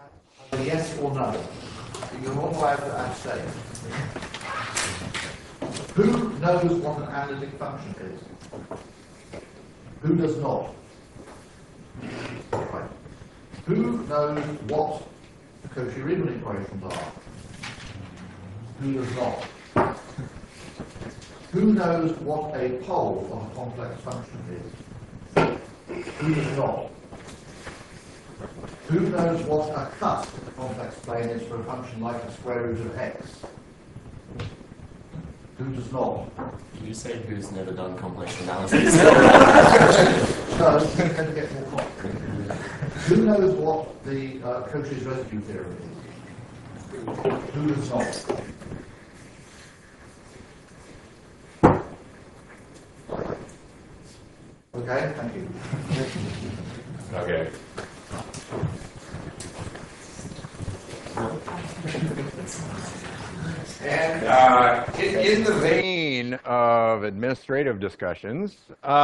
Yes or no? You're not allowed to abstain. Who knows what an analytic function is? Who does not? Right. Who knows what Cauchy-Riemann equations are? Who does not? Who knows what a pole of a complex function is? Who does not? Who knows what a cut of the complex plane is for a function like the square root of x? Who does not? Did you say who's never done complex analysis? No, it's going to get more complicated. Who knows what the Cauchy's residue theorem is? Who does not? Okay, thank you. Okay. And in the vein of administrative discussions,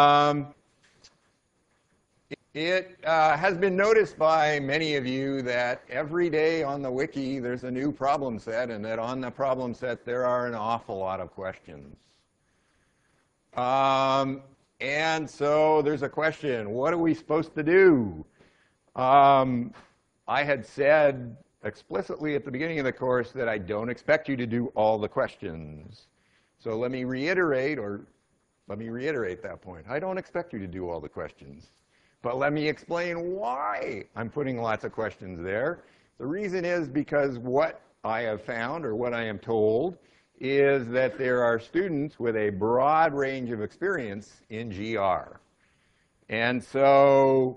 it has been noticed by many of you that every day on the wiki there's a new problem set, and that on the problem set there are an awful lot of questions. And so there's a question, what are we supposed to do? I had said explicitly at the beginning of the course that I don't expect you to do all the questions. So let me reiterate that point. I don't expect you to do all the questions. But let me explain why I'm putting lots of questions there. The reason is because what I have found, or what I am told, is that there are students with a broad range of experience in GR. And so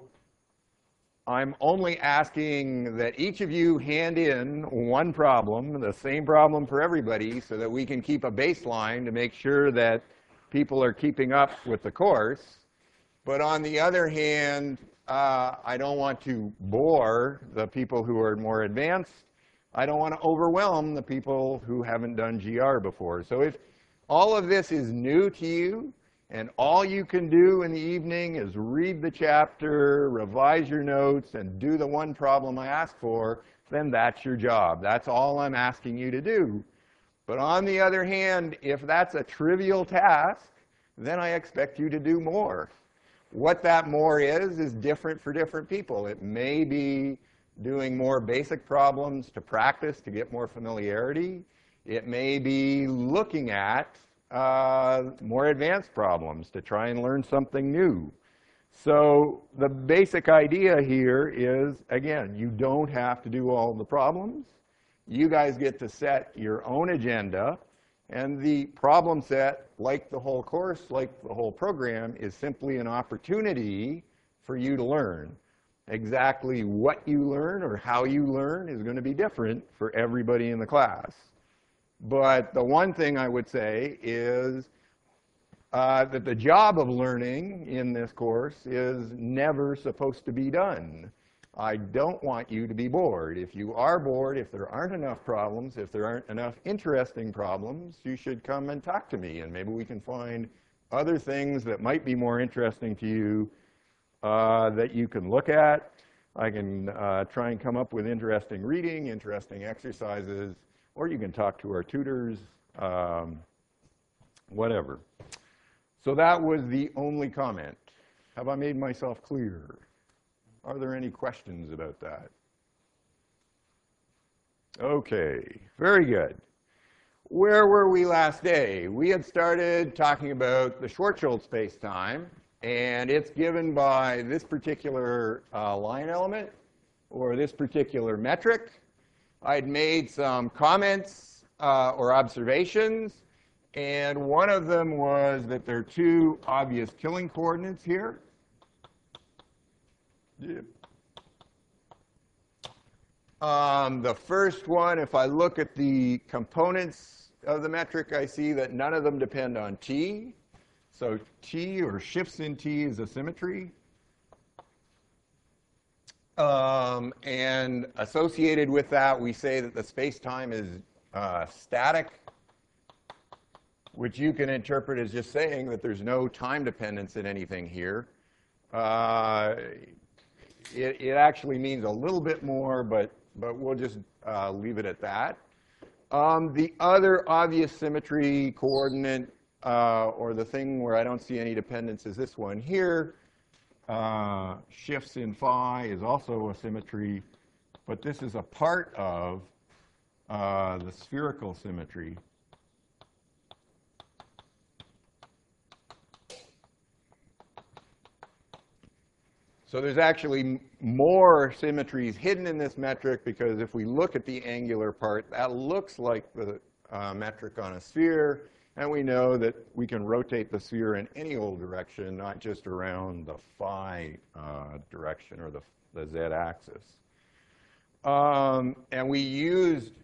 I'm only asking that each of you hand in one problem, the same problem for everybody, so that we can keep a baseline to make sure that people are keeping up with the course. But on the other hand, I don't want to bore the people who are more advanced. I don't want to overwhelm the people who haven't done GR before. So if all of this is new to you, and all you can do in the evening is read the chapter, revise your notes, and do the one problem I asked for, then that's your job. That's all I'm asking you to do. But on the other hand, if that's a trivial task, then I expect you to do more. What that more is different for different people. It may be doing more basic problems to practice, to get more familiarity. It may be looking at more advanced problems to try and learn something new. So the basic idea here is, again, you don't have to do all the problems. You guys get to set your own agenda, and the problem set, like the whole course, like the whole program, is simply an opportunity for you to learn. Exactly what you learn or how you learn is going to be different for everybody in the class. But the one thing I would say is that the job of learning in this course is never supposed to be done. I don't want you to be bored. If you are bored, if there aren't enough problems, if there aren't enough interesting problems, you should come and talk to me, and maybe we can find other things that might be more interesting to you that you can look at. I can try and come up with interesting reading, interesting exercises, or you can talk to our tutors, whatever. So that was the only comment. Have I made myself clear? Are there any questions about that? Okay, very good. Where were we last day? We had started talking about the Schwarzschild spacetime, and it's given by this particular line element, or this particular metric. I'd made some comments or observations, and one of them was that there are two obvious killing coordinates here. Yep. The first one, if I look at the components of the metric, I see that none of them depend on t. So t, or shifts in t, is a symmetry. And associated with that, we say that the space-time is static, which you can interpret as just saying that there's no time dependence in anything here. It actually means a little bit more, but but we'll just leave it at that. The other obvious symmetry coordinate, or the thing where I don't see any dependence, is this one here. Shifts in phi is also a symmetry, but this is a part of the spherical symmetry. So there's actually more symmetries hidden in this metric, because if we look at the angular part, that looks like the metric on a sphere, and we know that we can rotate the sphere in any old direction, not just around the phi direction or the z-axis. And we used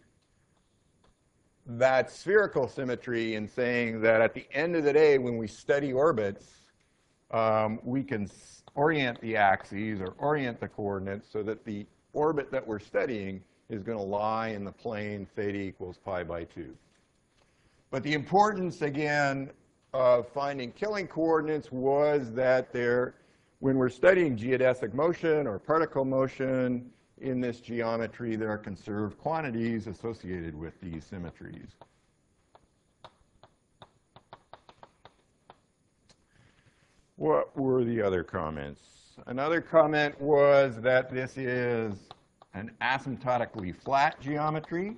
that spherical symmetry in saying that at the end of the day, when we study orbits, we can orient the axes or orient the coordinates so that the orbit that we're studying is going to lie in the plane theta equals pi by 2. But the importance, again, of finding Killing coordinates was that when we're studying geodesic motion or particle motion in this geometry, there are conserved quantities associated with these symmetries. What were the other comments? Another comment was that this is an asymptotically flat geometry.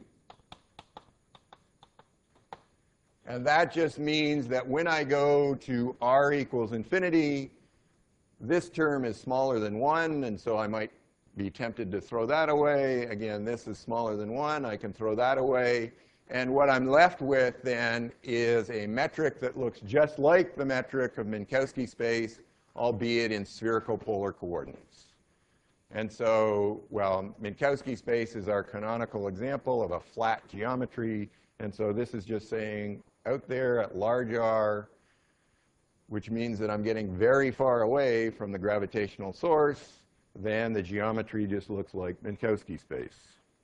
And that just means that when I go to r equals infinity, this term is smaller than 1, and so I might be tempted to throw that away. Again, this is smaller than 1. I can throw that away. And what I'm left with then is a metric that looks just like the metric of Minkowski space, albeit in spherical polar coordinates. And so, well, Minkowski space is our canonical example of a flat geometry. And so this is just saying out there at large R, which means that I'm getting very far away from the gravitational source, then the geometry just looks like Minkowski space.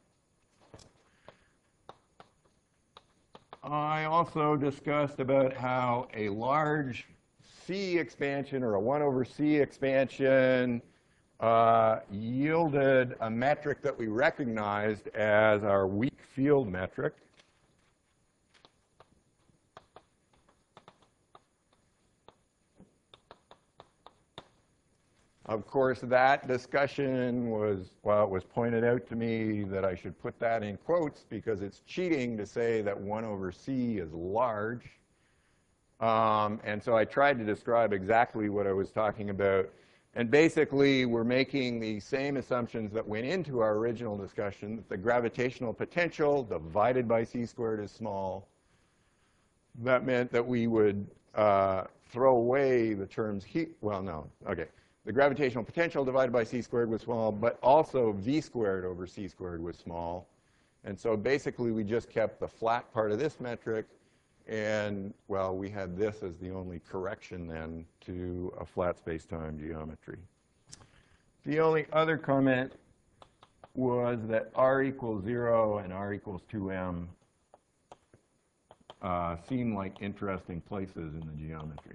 I also discussed about how a large C expansion or a 1 over C expansion yielded a metric that we recognized as our weak field metric. Of course, that discussion was, well, it was pointed out to me that I should put that in quotes because it's cheating to say that 1 over C is large. And so I tried to describe exactly what I was talking about. And basically, we're making the same assumptions that went into our original discussion, that the gravitational potential divided by C squared is small. That meant that we would throw away the terms heat. Well, no. OK. The gravitational potential divided by C squared was small, but also V squared over C squared was small. And so basically, we just kept the flat part of this metric. And, well, we had this as the only correction then to a flat space-time geometry. The only other comment was that R equals 0 and R equals 2m seem like interesting places in the geometry.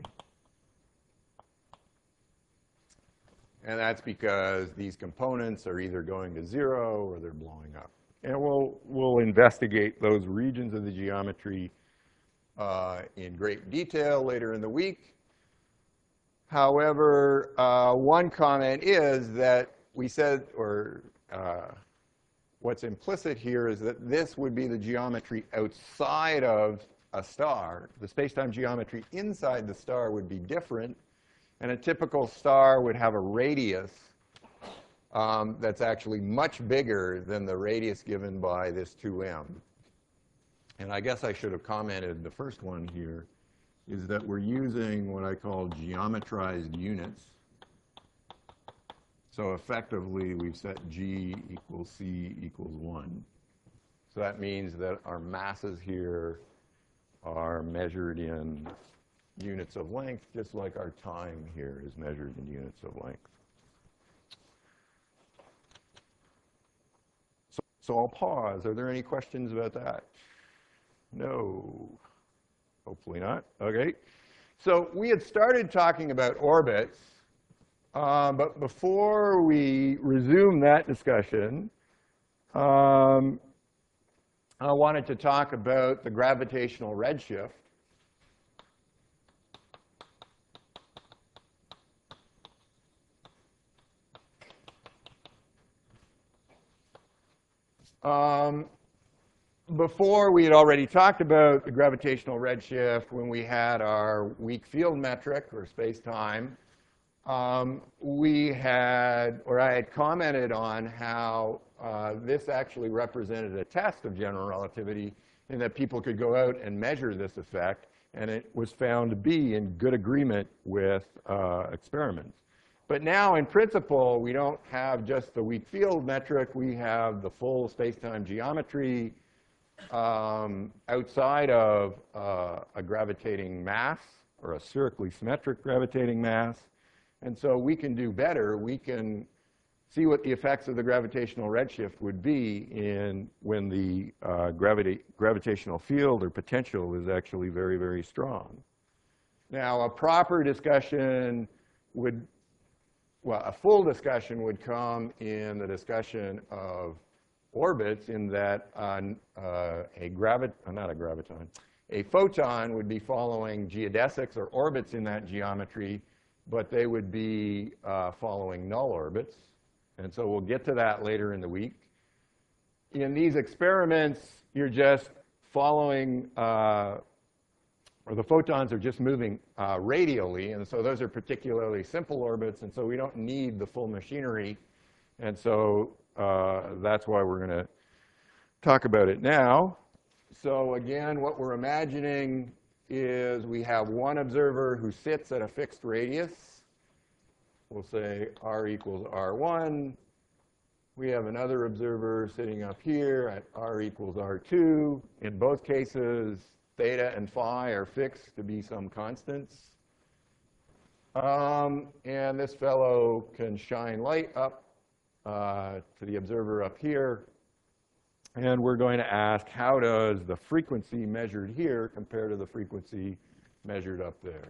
And that's because these components are either going to 0 or they're blowing up. And we'll investigate those regions of the geometry in great detail later in the week. However, one comment is that we said, or what's implicit here is that this would be the geometry outside of a star. The space-time geometry inside the star would be different. And a typical star would have a radius that's actually much bigger than the radius given by this 2m. And I guess I should have commented, the first one here is that we're using what I call geometrized units. So effectively, we've set G equals C equals 1. So that means that our masses here are measured in units of length, just like our time here is measured in units of length. So I'll pause. Are there any questions about that? No. Hopefully not. OK. So we had started talking about orbits. But before we resume that discussion, I wanted to talk about the gravitational redshift. Before, we had already talked about the gravitational redshift when we had our weak field metric, or space-time. I had commented on how this actually represented a test of general relativity, in that people could go out and measure this effect, and it was found to be in good agreement with experiments. But now, in principle, we don't have just the weak field metric. We have the full space-time geometry outside of a gravitating mass, or a spherically symmetric gravitating mass. And so we can do better. We can see what the effects of the gravitational redshift would be when the gravitational field or potential is actually very, very strong. Now, a proper discussion would, well, a full discussion would come in the discussion of orbits, in that a photon would be following geodesics or orbits in that geometry, but they would be following null orbits. And so we'll get to that later in the week. In these experiments, you're just following, or the photons are just moving radially, and so those are particularly simple orbits, and so we don't need the full machinery. And so that's why we're going to talk about it now. So again, what we're imagining is we have one observer who sits at a fixed radius. We'll say r equals r1. We have another observer sitting up here at r equals r2. In both cases, theta and phi are fixed to be some constants. And this fellow can shine light up to the observer up here. And we're going to ask, how does the frequency measured here compare to the frequency measured up there?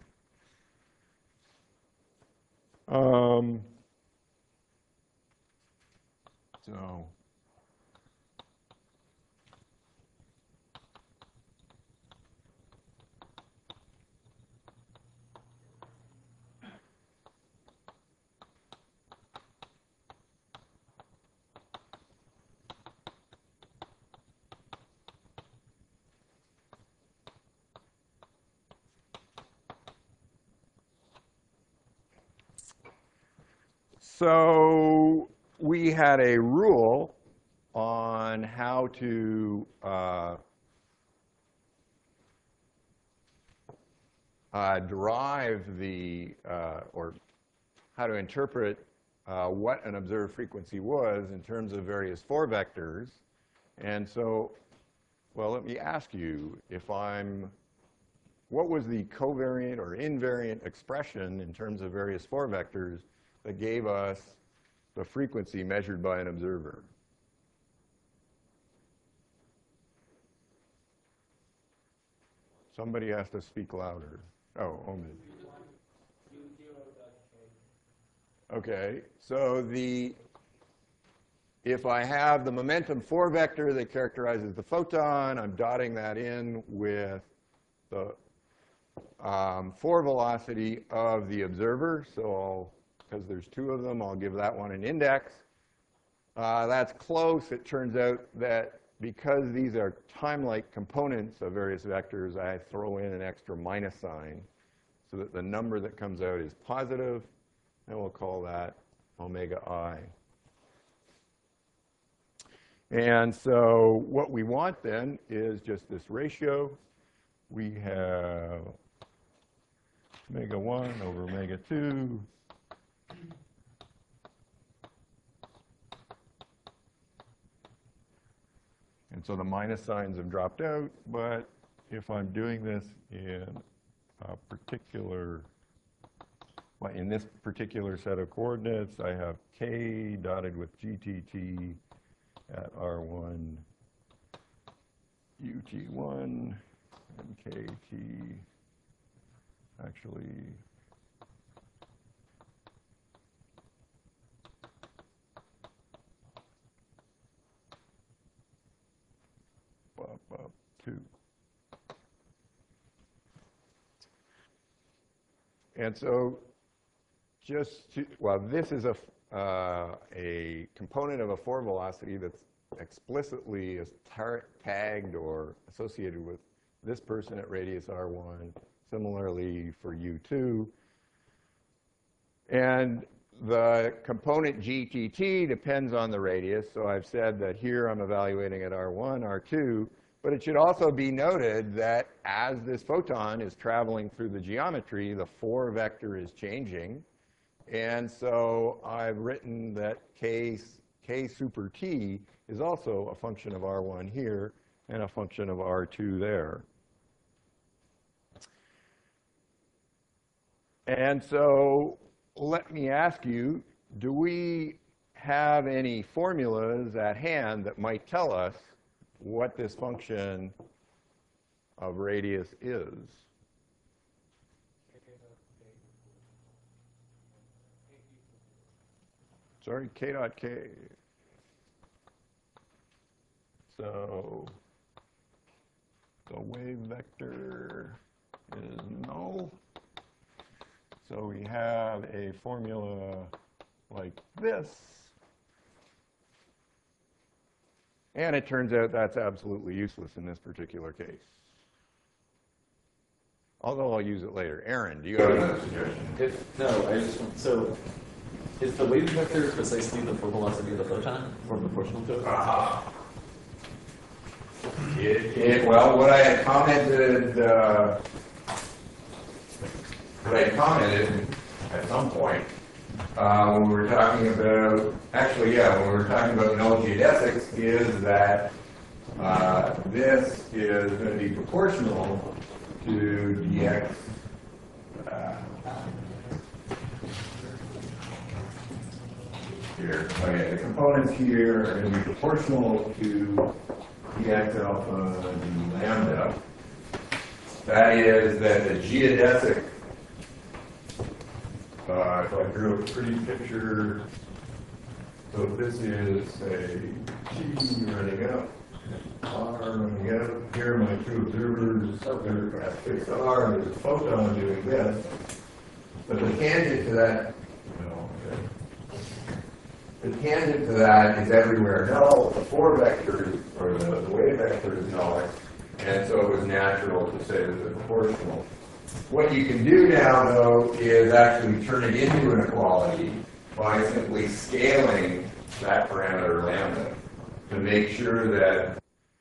So we had a rule on how to derive the, or how to interpret what an observed frequency was in terms of various 4 vectors. And so, well, let me ask you, what was the covariant or invariant expression in terms of various 4 vectors that gave us the frequency measured by an observer? Somebody has to speak louder. Oh, Omid. Okay, so if I have the momentum 4 vector that characterizes the photon, I'm dotting that in with the 4 velocity of the observer. So because there's 2 of them, I'll give that one an index. That's close. It turns out that because these are time-like components of various vectors, I throw in an extra minus sign so that the number that comes out is positive, and we'll call that omega I. And so what we want then is just this ratio. We have omega 1 over omega 2. And so the minus signs have dropped out, but if I'm doing this in a particular, well, in this particular set of coordinates, I have k dotted with gtt at r1, ut1, and kt actually alpha 2. And so just to, well, this is a component of a 4 velocity that's explicitly is tagged or associated with this person at radius r1, similarly for u2. And the component GTT depends on the radius, so I've said that here I'm evaluating at r1, r2, but it should also be noted that as this photon is traveling through the geometry, the 4 vector is changing. And so I've written that k super t is also a function of r1 here and a function of r2 there. And so let me ask you, do we have any formulas at hand that might tell us what this function of radius is? Sorry, k dot k. So the wave vector is null. So we have a formula like this. And it turns out that's absolutely useless in this particular case. Although I'll use it later. Aaron, do you have another suggestion? So is the wave vector precisely the 4 velocity of the photon, or proportional to it? Well, what I had commented at some point when we were talking about, when we were talking about null geodesics, is that this is going to be proportional to dx. Here. Okay, the components here are going to be proportional to dx alpha d lambda. That is that the geodesic, if I drew a pretty picture, so this is a T running up, R running up, here are my 2 observers, they're at fixed R, and there's a photon doing this, but the tangent to that, the tangent to that is everywhere null. The 4 vectors, or the wave vector is null, and so it was natural to say that they're proportional. What you can do now, though, is actually turn it into an equality by simply scaling that parameter lambda to make sure that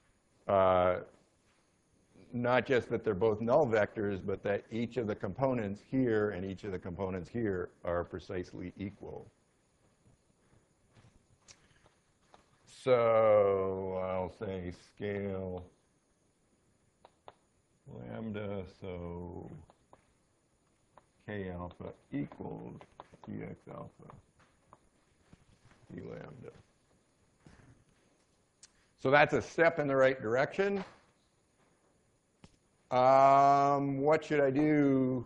not just that they're both null vectors, but that each of the components here and each of the components here are precisely equal. So I'll say scale lambda, so k alpha equals dx alpha d lambda. So that's a step in the right direction. What should I do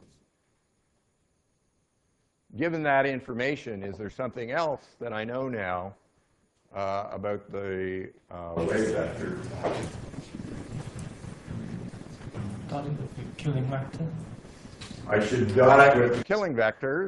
given that information? Is there something else that I know now about the wave vector? Dot it with the killing vector. I should dot it with the killing vectors.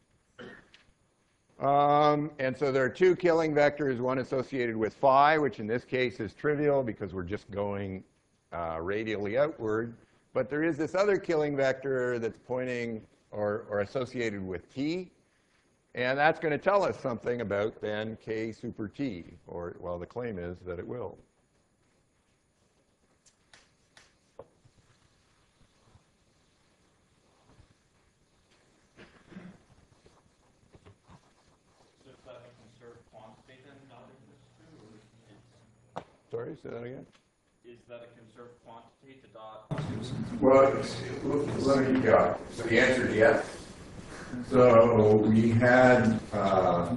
And so there are 2 killing vectors, one associated with phi, which in this case is trivial because we're just going radially outward. But there is this other killing vector that's pointing or associated with t. And that's going to tell us something about then k super t, or, well, the claim is that it will. So is that a conserved quantity then, not in this too? Sorry, say that again? Is that a conserved quantity to dot? Well, let me go. So the answer is yes. So we had the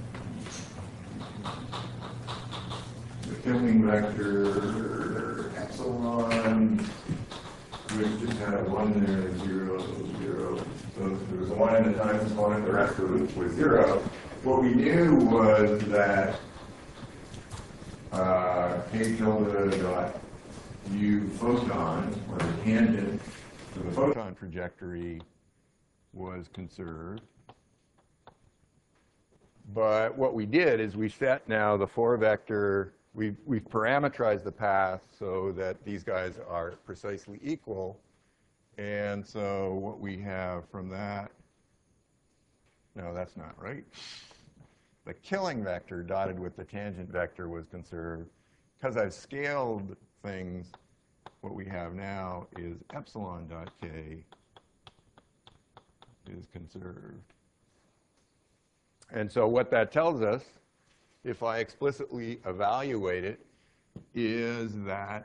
killing vector epsilon, which just had a 1 there, 0, 0. So there was a 1 in the time component, the rest of it was 0. What we knew was that k tilde dot u photon, or the tangent to the photon trajectory, was conserved. But what we did is we set now the 4-vector, we've parameterized the path so that these guys are precisely equal. And so what we have from that, no, that's not right. The killing vector dotted with the tangent vector was conserved. Because I've scaled things, what we have now is epsilon dot k is conserved. And so what that tells us, if I explicitly evaluate it, is that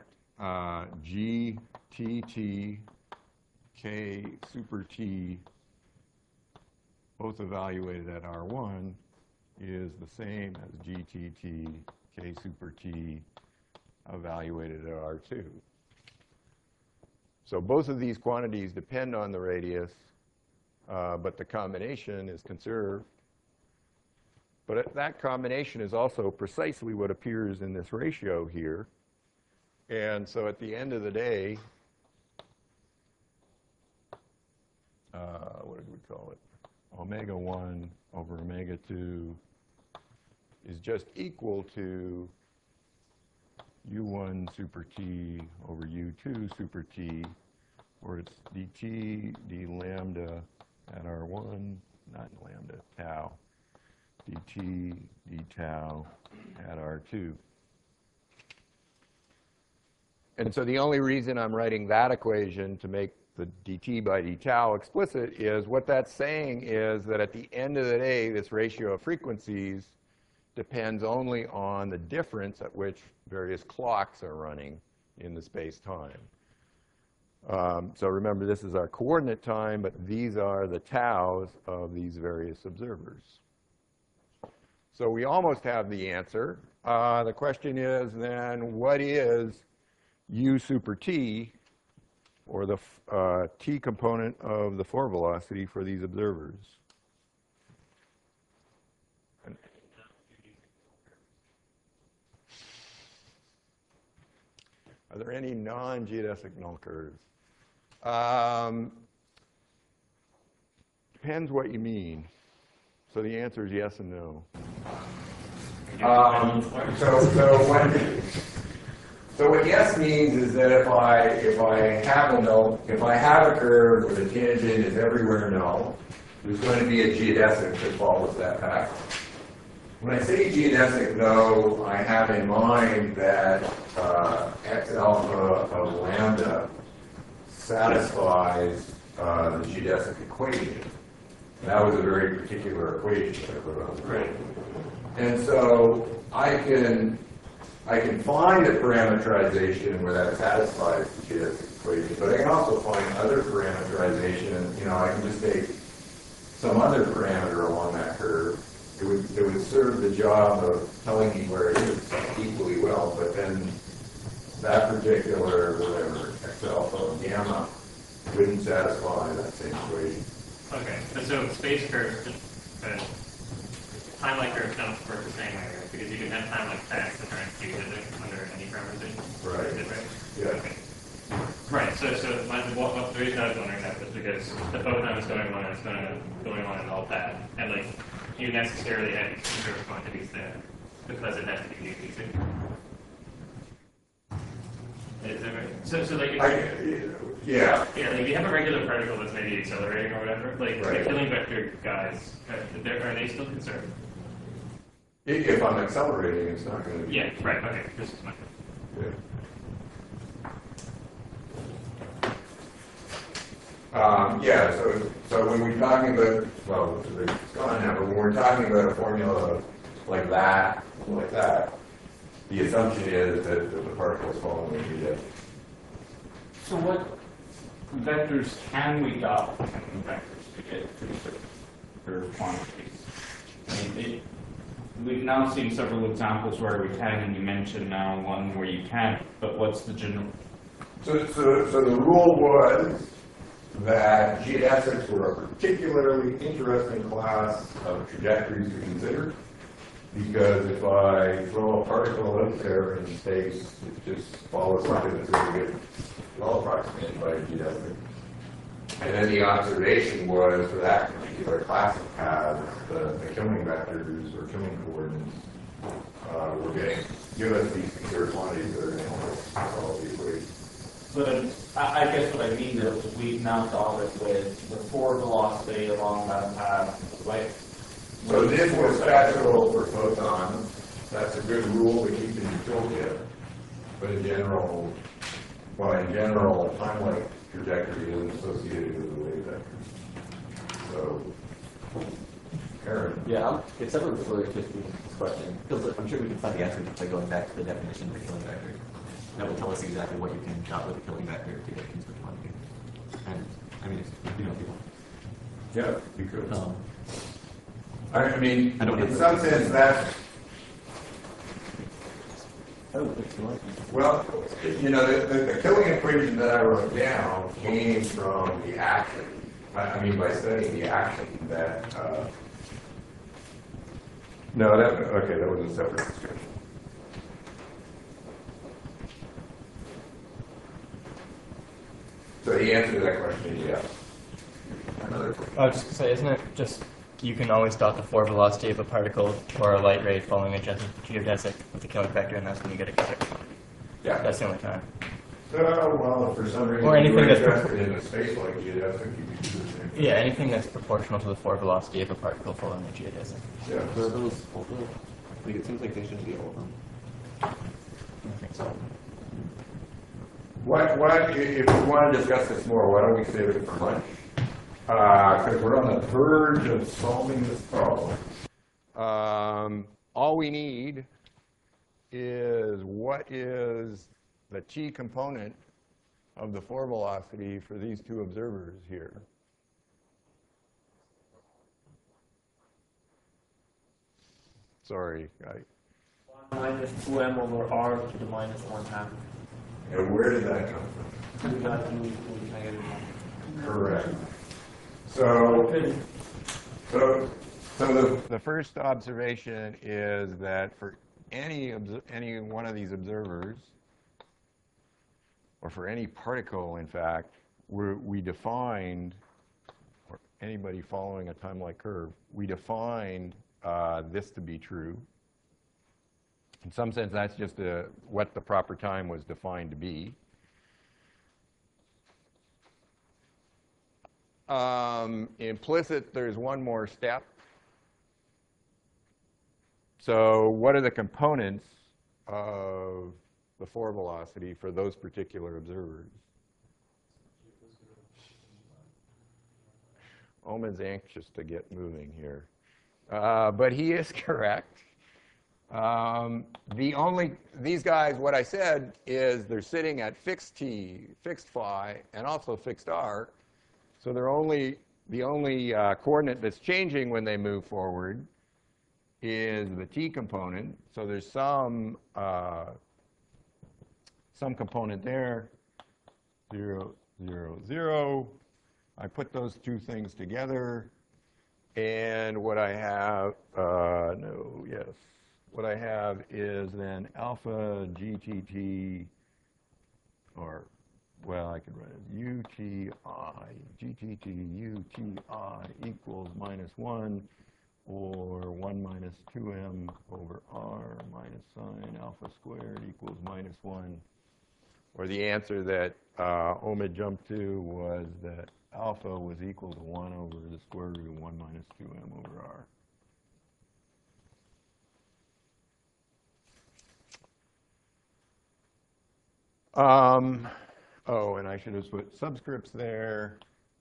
GTT K super T, both evaluated at R1, is the same as GTT K super T evaluated at R2. So both of these quantities depend on the radius, but the combination is conserved. But that combination is also precisely what appears in this ratio here. And so at the end of the day, what did we call it? Omega 1 over omega 2 is just equal to u1 super t over u2 super t, where it's dt d lambda at R1, not lambda, tau, dt d tau at R2. And so the only reason I'm writing that equation to make the dt by d tau explicit is what that's saying is that at the end of the day, this ratio of frequencies depends only on the difference at which various clocks are running in the space-time. So remember, this is our coordinate time, but these are the taus of these various observers. So we almost have the answer. The question is then, what is u super t, or the t component of the 4 velocity for these observers? Are there any non-geodesic null curves? Depends what you mean. So the answer is yes and no. So what yes means is that if I have a curve where the tangent is everywhere null, there's going to be a geodesic that follows that path. When I say geodesic, though, I have in mind that x alpha of lambda satisfies the geodesic equation. That was a very particular equation that I put on the screen. And so I can find a parameterization where that satisfies the geodesic equation, but I can also find other parameterization. You know, I can just take some other parameter along that curve. It would serve the job of telling me where it is equally well, but then that particular, whatever, x alpha gamma wouldn't satisfy that same equation. Okay, so space curves, time-like curves don't work the same way, right? Because you can have time-like tags that are geodesic under any parameterization. Right. Right? Yeah. Okay. Right, so the reason I was wondering that was because the photon is going on, and it's going on in all paths, and like you necessarily have these conserved quantities there because it has to be easy. Is that right? So like yeah. Like if you have a regular particle that's maybe accelerating or whatever, like Right. the killing vector guys, are they still conserved? If I'm accelerating, it's not going to be. Yeah, right, okay. This is my Yeah. So when we're talking about, well, it's gone now, but when we're talking about a formula like that, the assumption is that the particle is following the geodesic. So what vectors can we dot vectors to get to curve quantities? I mean, we've now seen several examples where we can, and you mentioned now one where you can't, but what's the general? So the rule was that geodesics were a particularly interesting class of trajectories to consider. Because if I throw a particle out there in space, it just follows something that's going to get well approximated by a geodesic. And then the observation was for that particular class of paths, the killing vectors or killing coordinates were going to give us these computer quantities that are going to help us solve the equation. But I guess what I mean is we've now solved it with the forward velocity along that path, right? So this was special for photons. That's a good rule to keep in your toolkit. But in general, time-like trajectory isn't associated with the wave vector. So, Aaron. Yeah, it's ever really tricky, this question, because I'm sure we can find the answer by going back to the definition of the killing vector. That will tell us exactly what you can dot with the killing vector to get Kingsford quantity. And, I mean, if you know people. Yeah, you could. I mean, I don't in know. some sense, that's, Oh, it's like. well, you know, the killing equation that I wrote down came from the action. I mean, by studying the action that, no, that was a separate description. So the answer to that question is yes. Another question. I was just going to say, isn't it just you can always dot the forward velocity of a particle or a light ray following a geodesic with the killing vector, and that's when you get a killer. Yeah. That's the only time. Well, if for some reason Or anything you're that's interested in a space like geodesic, you can do the same thing. Yeah, anything that's proportional to the forward velocity of a particle following a geodesic. Yeah. Are those all of them? Like, it seems like they shouldn't be all of them. I think so. If we want to discuss this more, why don't we save it for lunch? Because we're on the verge of solving this problem. All we need is what is the t component of the forward velocity for these two observers here. Sorry, 1 minus 2m over r to the minus 1/2. and where did that come from? We got u equals -1. Correct. So the first observation is that for any one of these observers, or for any particle, in fact, we defined, or anybody following a time-like curve, we defined this to be true. In some sense, that's just what the proper time was defined to be. Implicit, there's one more step. So what are the components of the forward velocity for those particular observers? Omen's anxious to get moving here. But he is correct. These guys, what I said is they're sitting at fixed t, fixed phi, and also fixed r. So the only coordinate that's changing when they move forward is the t component. So there's some component there, 0, 0, 0. I put those two things together, and what I have, what I have is then alpha GTT, or, well, I could write it UTI, GTT UTI equals -1, or 1 minus 2m over r minus sine alpha squared equals -1. Or the answer that Omid jumped to was that alpha was equal to 1 over the square root of 1 minus 2m over r. Oh, and I should have put subscripts there.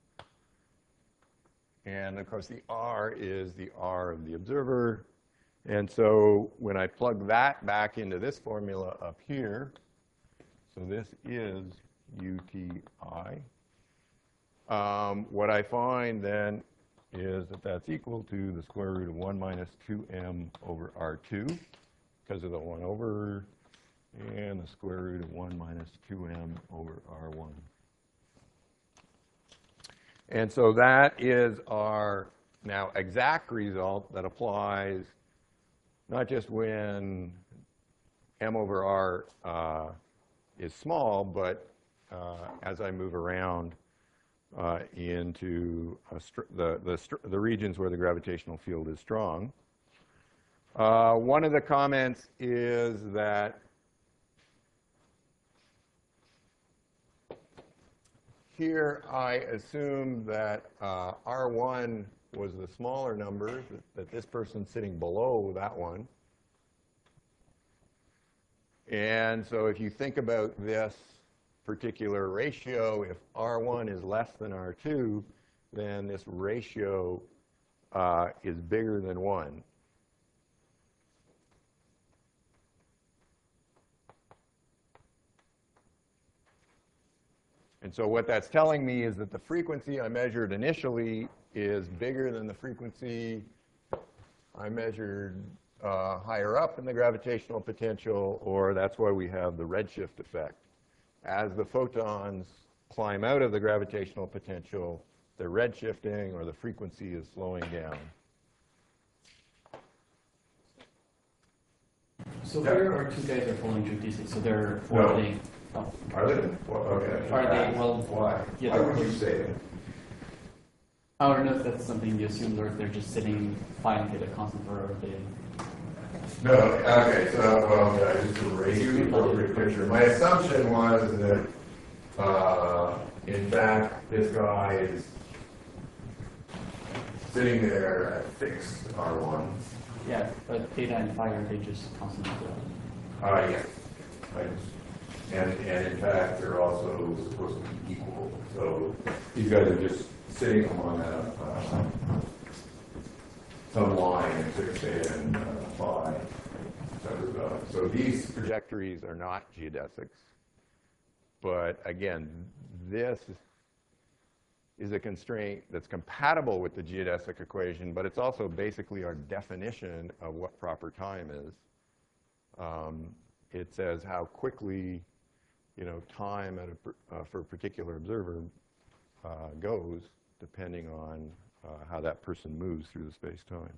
And of course, the r is the r of the observer. And so when I plug that back into this formula up here, so this is UTI. What I find then is that that's equal to the square root of 1 minus 2m over r2 because of the 1 over, and the square root of 1 minus 2m over r1. And so that is our now exact result that applies not just when m over r is small, but as I move around into the regions where the gravitational field is strong. One of the comments is that here I assume that R1 was the smaller number, that this person's sitting below that one. And so if you think about this particular ratio, if R1 is less than R2, then this ratio is bigger than 1. And so what that's telling me is that the frequency I measured initially is bigger than the frequency I measured higher up in the gravitational potential, or that's why we have the redshift effect. As the photons climb out of the gravitational potential, they're redshifting, or the frequency is slowing down. So here our two guys are falling through D6, so they're No. orbiting. Oh. Are they? Well, okay. Are they? Well, Why? yeah, Why would you say that? I don't know if that's something you assumed or if they're just sitting fine at a constant for orbiting. No, okay, so, well, I just erased the appropriate picture. My assumption was that, in fact, this guy is sitting there at fixed R1. Yeah, but theta and phi are they just constant? Yes. And in fact, they're also supposed to be equal. So these guys are just sitting on some line at 6 theta and phi. So these Trajectories are not geodesics. But again, this is a constraint that's compatible with the geodesic equation, but it's also basically our definition of what proper time is. It says how quickly, time for a particular observer goes, depending on how that person moves through the space-time.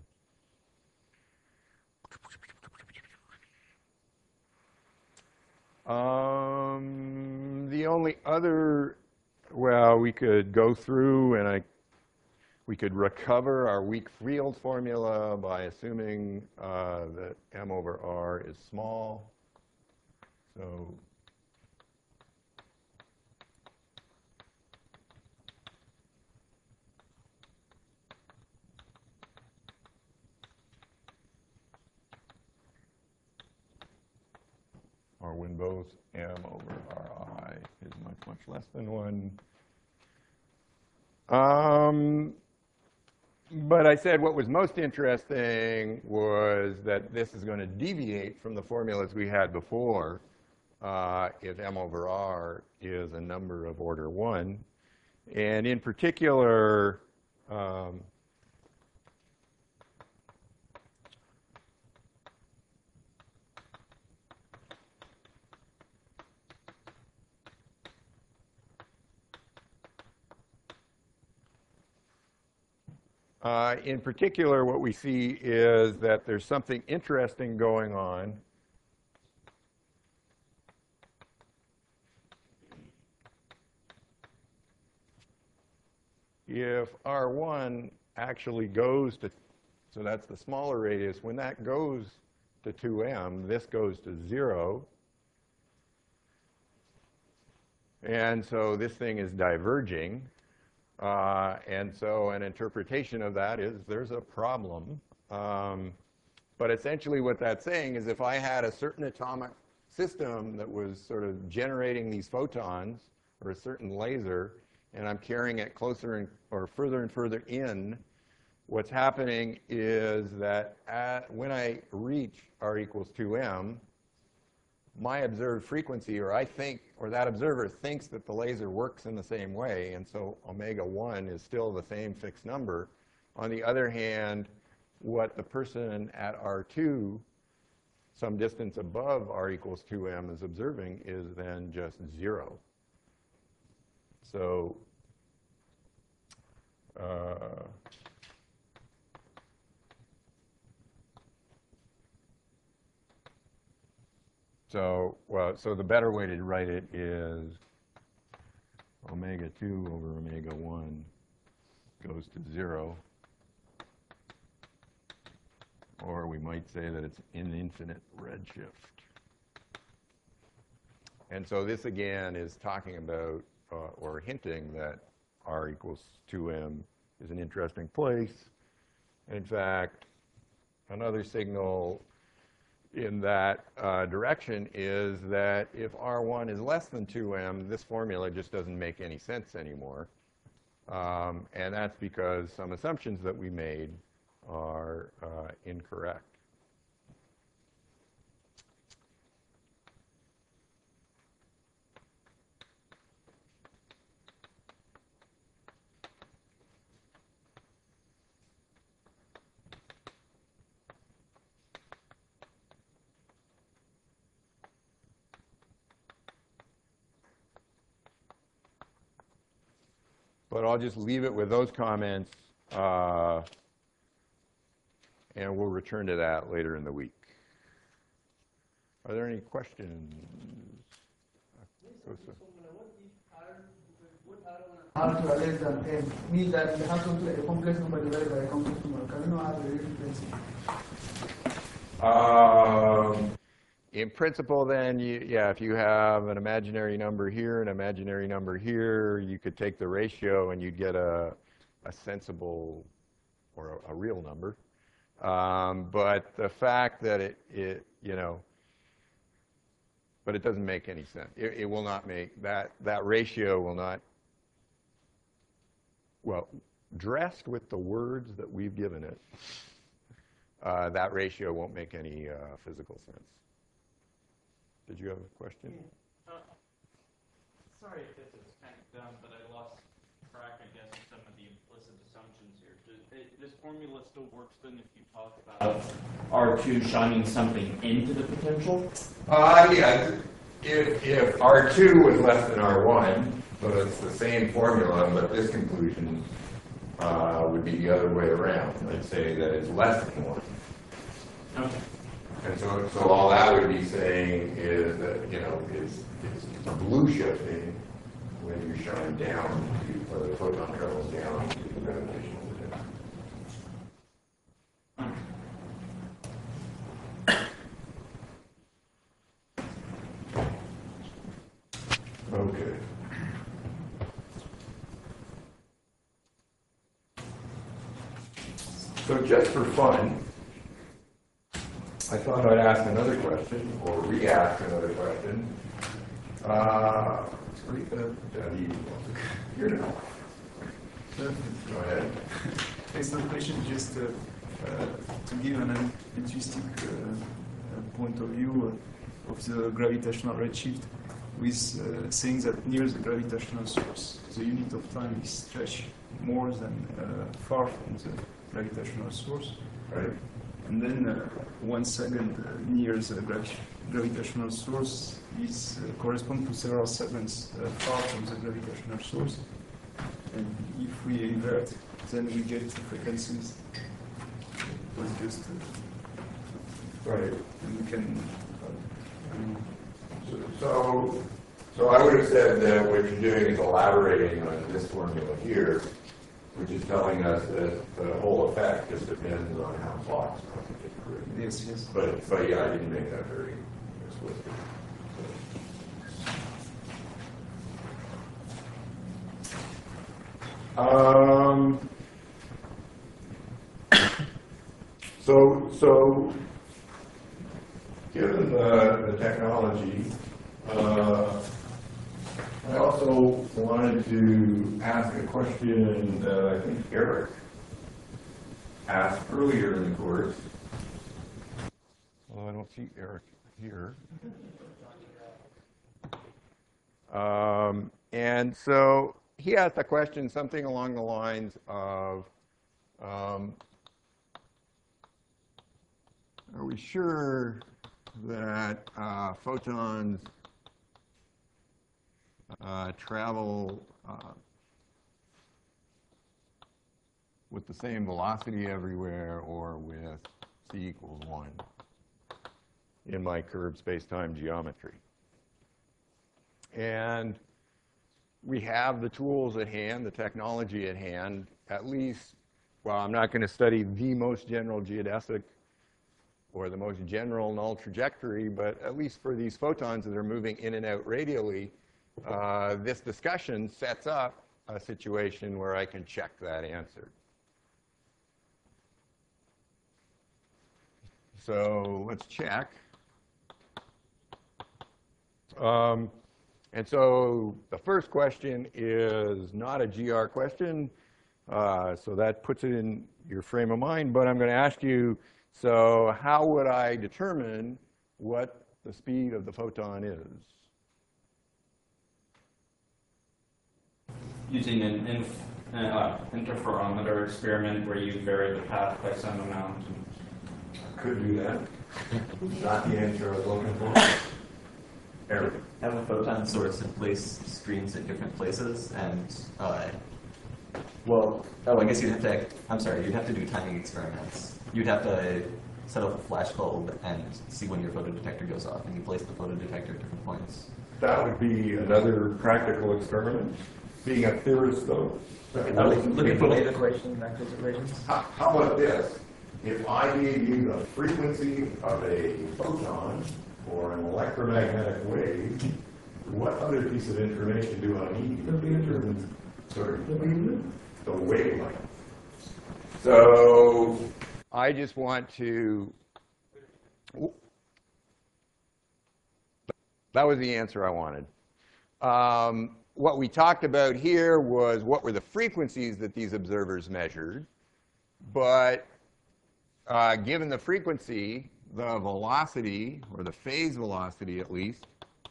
The only other, well, we could go through and we could recover our weak field formula by assuming that m over r is small. So or when both m over ri is much, much less than 1. But I said what was most interesting was that this is going to deviate from the formulas we had before if m over r is a number of order 1. And in particular, what we see is that there's something interesting going on. If R1 actually goes to, so that's the smaller radius, when that goes to 2m, this goes to 0. And so this thing is diverging. And so an interpretation of that is there's a problem. But essentially what that's saying is if I had a certain atomic system that was sort of generating these photons, or a certain laser, and I'm carrying it closer or further and further in, what's happening is that when I reach r equals 2m, my observed frequency, or that observer thinks that the laser works in the same way, and so omega 1 is still the same fixed number. On the other hand, what the person at R2, some distance above r equals 2m, is observing is then just 0. So So, well, so the better way to write it is omega 2 over omega 1 goes to 0. Or we might say that it's an infinite redshift. And so this again is talking about or hinting that r equals 2m is an interesting place. In fact, another signal in that direction is that if r1 is less than 2m, this formula just doesn't make any sense anymore. And that's because some assumptions that we made are incorrect. But I'll just leave it with those comments, and we'll return to that later in the week. Are there any questions? R to a less than m means that you have something like a complex number divided by a complex number. Can you know how to relate it? In principle, then, yeah, if you have an imaginary number here, an imaginary number here, you could take the ratio and you'd get a sensible or a real number. But the fact that it you know, but it doesn't make any sense. It will not make, that ratio will not, well, dressed with the words that we've given it, that ratio won't make any physical sense. Did you have a question? Sorry if this is kind of dumb, but I lost track, I guess, of some of the implicit assumptions here. This formula still works then if you talk about R2 shining something into the potential? Yeah. If R2 was less than R1, so it's the same formula, but this conclusion would be the other way around. Let's say that it's less than 1. Okay. And so all that would be saying is that, you know, it's blue shifting when you shine down to, or the photon travels down to the gravitational potential. Okay. So just for fun, I thought I'd ask another question, or re-ask another question. Here now. Go ahead. It's not a question, just to give an interesting point of view of the gravitational redshift, with saying that near the gravitational source, the unit of time is stretched more than far from the gravitational source. Right. And then 1 second near the gravitational source is correspond to several seconds far from the gravitational source. And if we invert, then we get frequencies. It was just Right. and we can. So I would have said that what you're doing is elaborating on this formula here, which is telling us that the whole effect just depends on how clocks get through. Yes, yes. But yeah, I didn't make that very explicit. So given the technology, I also wanted to ask a question that I think Eric asked earlier in the course. Well, I don't see Eric here. And so he asked a question, something along the lines of, are we sure that photons travel with the same velocity everywhere or with c equals 1? in my curved space-time geometry. And we have the tools at hand, the technology at hand, at least, well, I'm not going to study the most general geodesic or the most general null trajectory, but at least for these photons that are moving in and out radially, this discussion sets up a situation where I can check that answer. So let's check. And so the first question is not a GR question, so that puts it in your frame of mind, but I'm going to ask you, so how would I determine what the speed of the photon is? Using an interferometer experiment where you vary the path by some amount. Could do that. Not the answer I was looking for. Eric. Have a photon source and place screens at different places, and well, oh, I guess you'd have to. I'm sorry, you'd have to do timing experiments. You'd have to set up a flash bulb and see when your photodetector goes off, and you place the photodetector at different points. That would be another practical experiment. Being a theorist, though. Looking for Wave equation, Maxwell's equations. How about this? If I gave you the frequency of a photon or an electromagnetic wave, what other piece of information do I need? The wavelength. So I just want to, that was the answer I wanted. What we talked about here was what were the frequencies that these observers measured, but given the frequency, the velocity, or the phase velocity at least,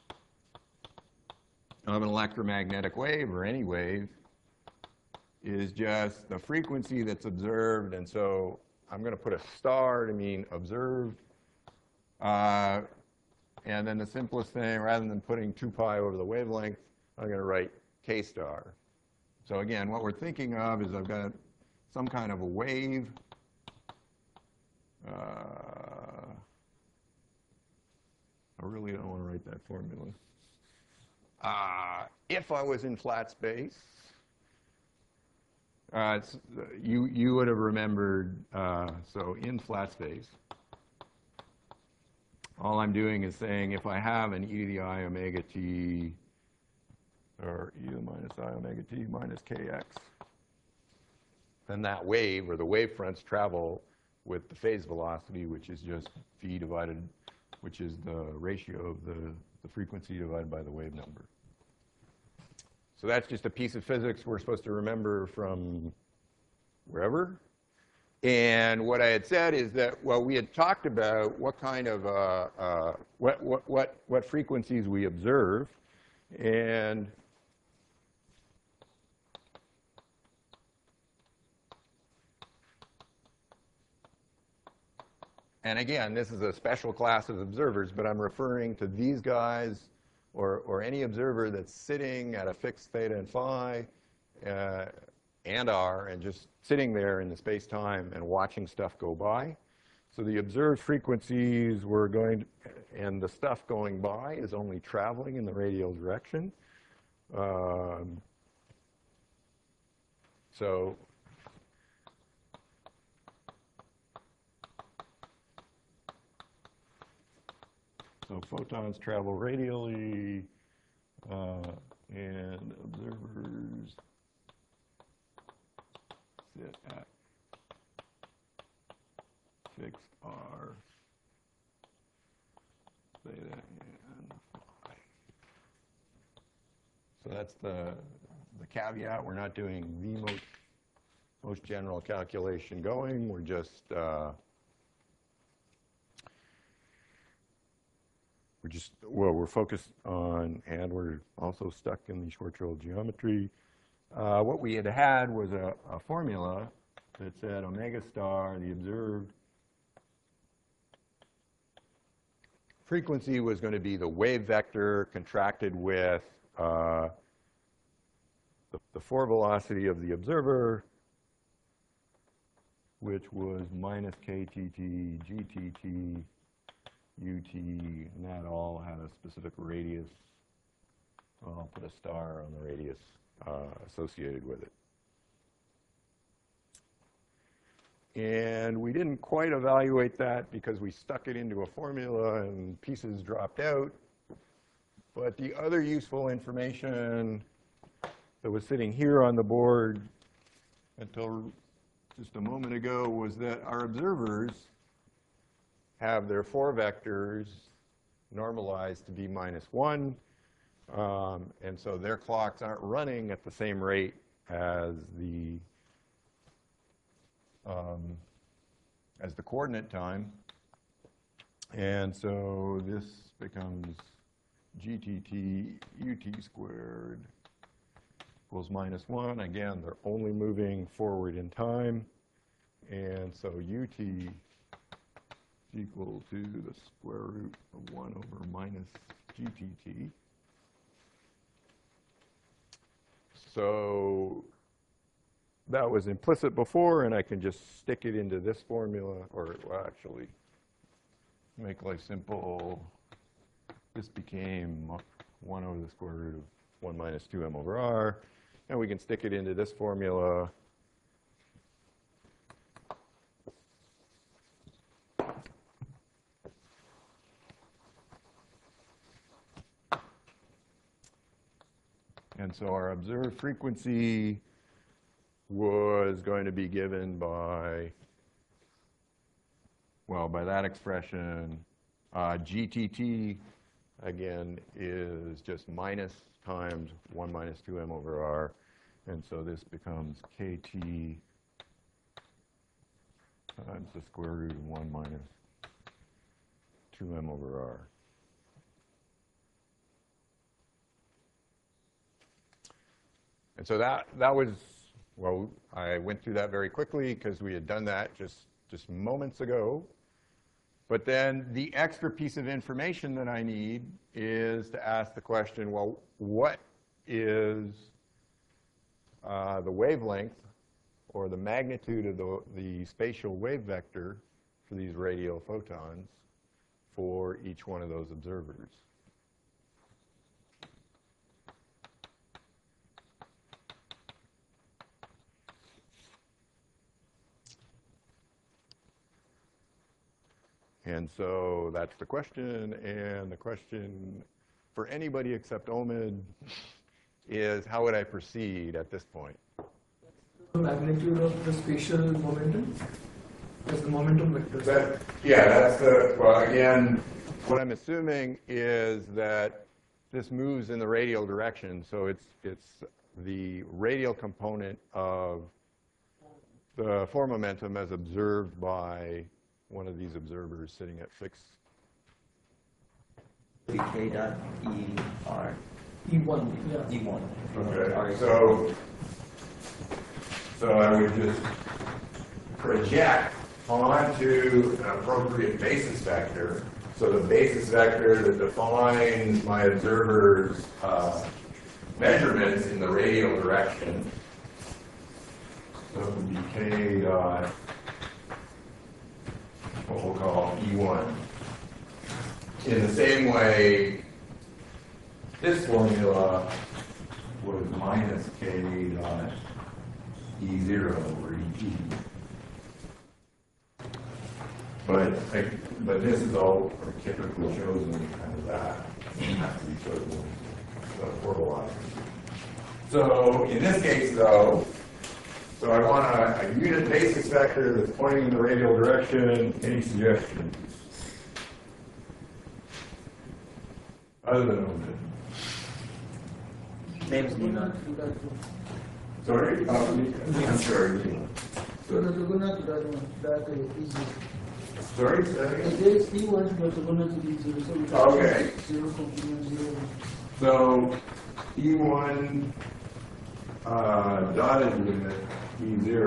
of an electromagnetic wave or any wave is just the frequency that's observed, and so I'm going to put a star to mean observed. And then the simplest thing, rather than putting 2 pi over the wavelength, I'm going to write k star. So again, what we're thinking of is I've got some kind of a wave. I really don't want to write that formula. If I was in flat space, you would have remembered, so in flat space, all I'm doing is saying if I have an e to the I omega t, or e to the minus I omega t minus kx, then that wave, or the wave fronts, travel with the phase velocity, which is just v divided, which is the ratio of the frequency divided by the wave number. So that's just a piece of physics we're supposed to remember from wherever. And what I had said is that, well, we had talked about what kind of, what frequencies we observe. And again, this is a special class of observers, but I'm referring to these guys or any observer that's sitting at a fixed theta and phi and r, and just sitting there in the space-time and watching stuff go by. So the observed frequencies were going to, and the stuff going by is only traveling in the radial direction. So photons travel radially, and observers sit at fixed r, theta, and phi. So that's the caveat. We're not doing the most general calculation going. We're just we're focused on, and we're also stuck in the Schwarzschild geometry. What we had was a formula that said omega star, the observed frequency, was going to be the wave vector contracted with the forward velocity of the observer, which was minus ktt gtt UT, and that all had a specific radius. Well, I'll put a star on the radius associated with it. And we didn't quite evaluate that because we stuck it into a formula and pieces dropped out. But the other useful information that was sitting here on the board until just a moment ago was that our observers have their 4 vectors normalized to be -1. And so their clocks aren't running at the same rate as the coordinate time. And so this becomes GTT UT squared equals -1. Again, they're only moving forward in time. And so UT is equal to the square root of 1 over minus GTT. So that was implicit before, and I can just stick it into this formula, or well, actually make life simple. This became 1 over the square root of 1 minus 2m over r, and we can stick it into this formula. And so our observed frequency was going to be given by, well, by that expression. GTT, again, is just minus times 1 minus 2m over r. And so this becomes KT times the square root of 1 minus 2m over r. And so that was, well, I went through that very quickly because we had done that just moments ago. But then the extra piece of information that I need is to ask the question, well, what is the wavelength or the magnitude of the spatial wave vector for these radial photons for each one of those observers? And so that's the question, and the question for anybody except Omid is, how would I proceed at this point? The magnitude of the spatial momentum is the momentum vector. Yeah, that's the, well, again, what I'm assuming is that this moves in the radial direction, so it's the radial component of the form momentum as observed by one of these observers sitting at fixed. K dot E R. E1, yeah. E1. Okay, so I would just project onto an appropriate basis vector. So the basis vector that defines my observer's measurements in the radial direction. So it would be K dot, what we'll call E1. In the same way, this formula was minus K dot E0 over ET. But this is all typically chosen as that. It has to be chosen formalized. So in this case, though, so I want a unit basis vector that's pointing in the radial direction. Any suggestions? Other than Omid. Name's Nina. Sorry? I'm sorry. So the Laguna that is Sorry? Say that again? there is E1 but Laguna to be 0, so we can Okay. 0 complement 0. So E1 dotted with E0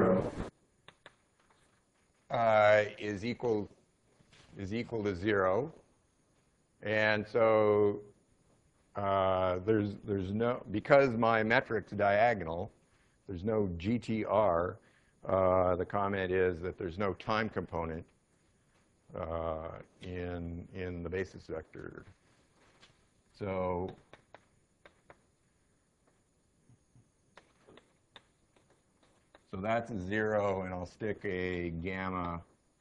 Is equal to 0. And so there's no, because my metric's diagonal, there's no GTR. The comment is that there's no time component. in the basis vector. So that's a 0, and I'll stick a gamma.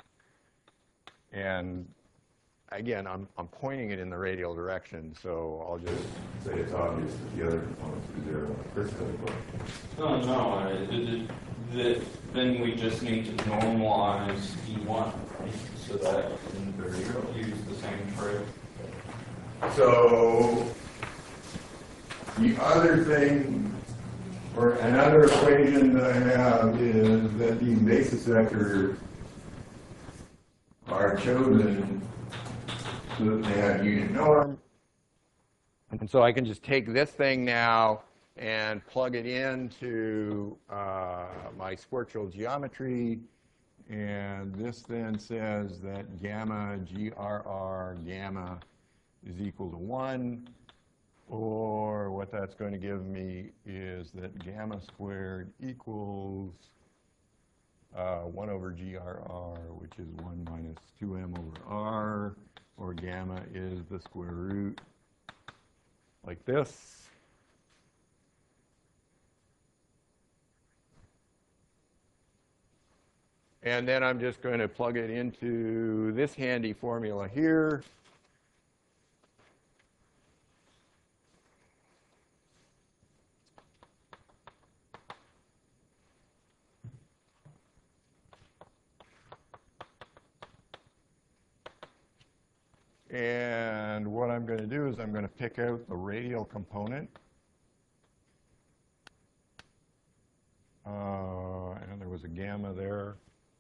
And again, I'm pointing it in the radial direction, so I'll just Say it's obvious that the other components are 0 like this does, but No, then we just need to normalize D1, right? So that there you go. use the same trait. So the other thing, or another equation that I have is that these basis vectors are chosen so that they have unit norm. And so I can just take this thing now and plug it into my squirtual geometry. And this then says that gamma GRR gamma is equal to 1. Or what that's going to give me is that gamma squared equals 1 over GRR, which is 1 minus 2m over r, or gamma is the square root, like this. And then I'm just going to plug it into this handy formula here. And what I'm going to do is I'm going to pick out the radial component. And there was a gamma there.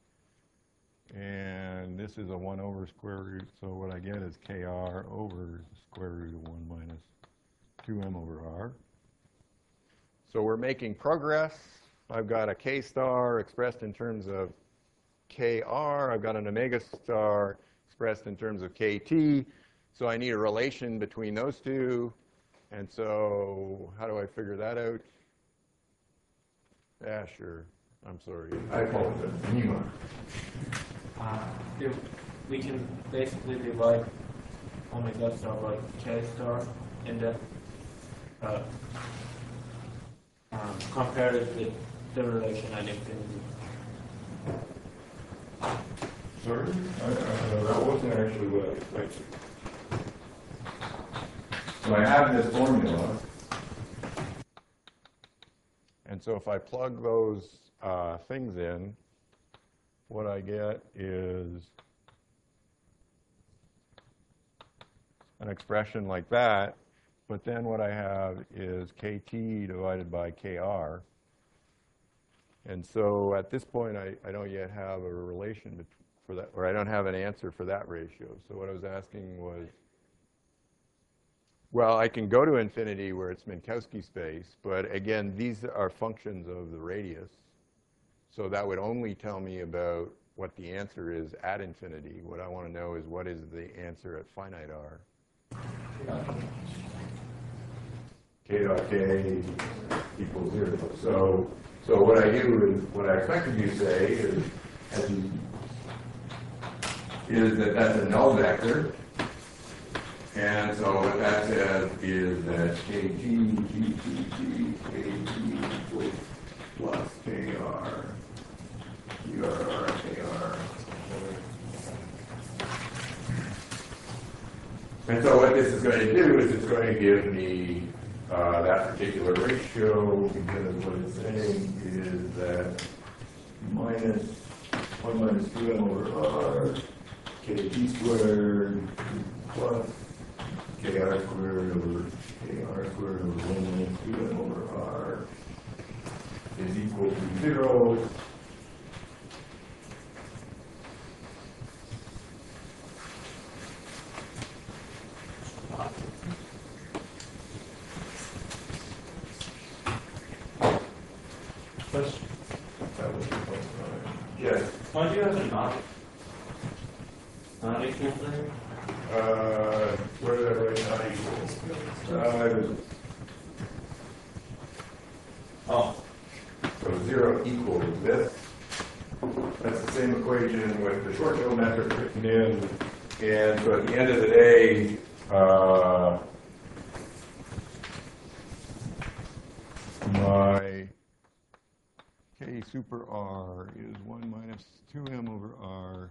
And this is a 1 over square root. So what I get is kr over the square root of 1 minus 2m over r. So we're making progress. I've got a k star expressed in terms of kr. I've got an omega star expressed in terms of kt. So I need a relation between those two. And so how do I figure that out? Yeah, sure. I'm sorry. I apologize. Nima. If we can basically divide omega star by k star and then compare it with the relation at infinity. Sorry? That wasn't actually what I expected. So I have this formula. And so if I plug those things in, what I get is an expression like that. But then what I have is kt divided by kr. And so at this point, I don't yet have a relation for that, or I don't have an answer for that ratio. So what I was asking was, well, I can go to infinity where it's Minkowski space, but again, these are functions of the radius. So that would only tell me about what the answer is at infinity. What I want to know is what is the answer at finite r. K dot k equals 0. So what I do is, what I expected you to say is that that's a null vector. And so what that says is that kt equals plus kr, grr, kr. And so what this is going to do is it's going to give me that particular ratio, because what it's saying is that minus 1 minus 2m over r, kt squared plus kr squared over 1 minus 2m over r is equal to 0. Question. Yes. Why do you have a not equal there? Where did I write not equals? Oh. So 0 equals this. That's the same equation with the short field metric written in. And so at the end of the day, my K super R is 1 minus 2m over R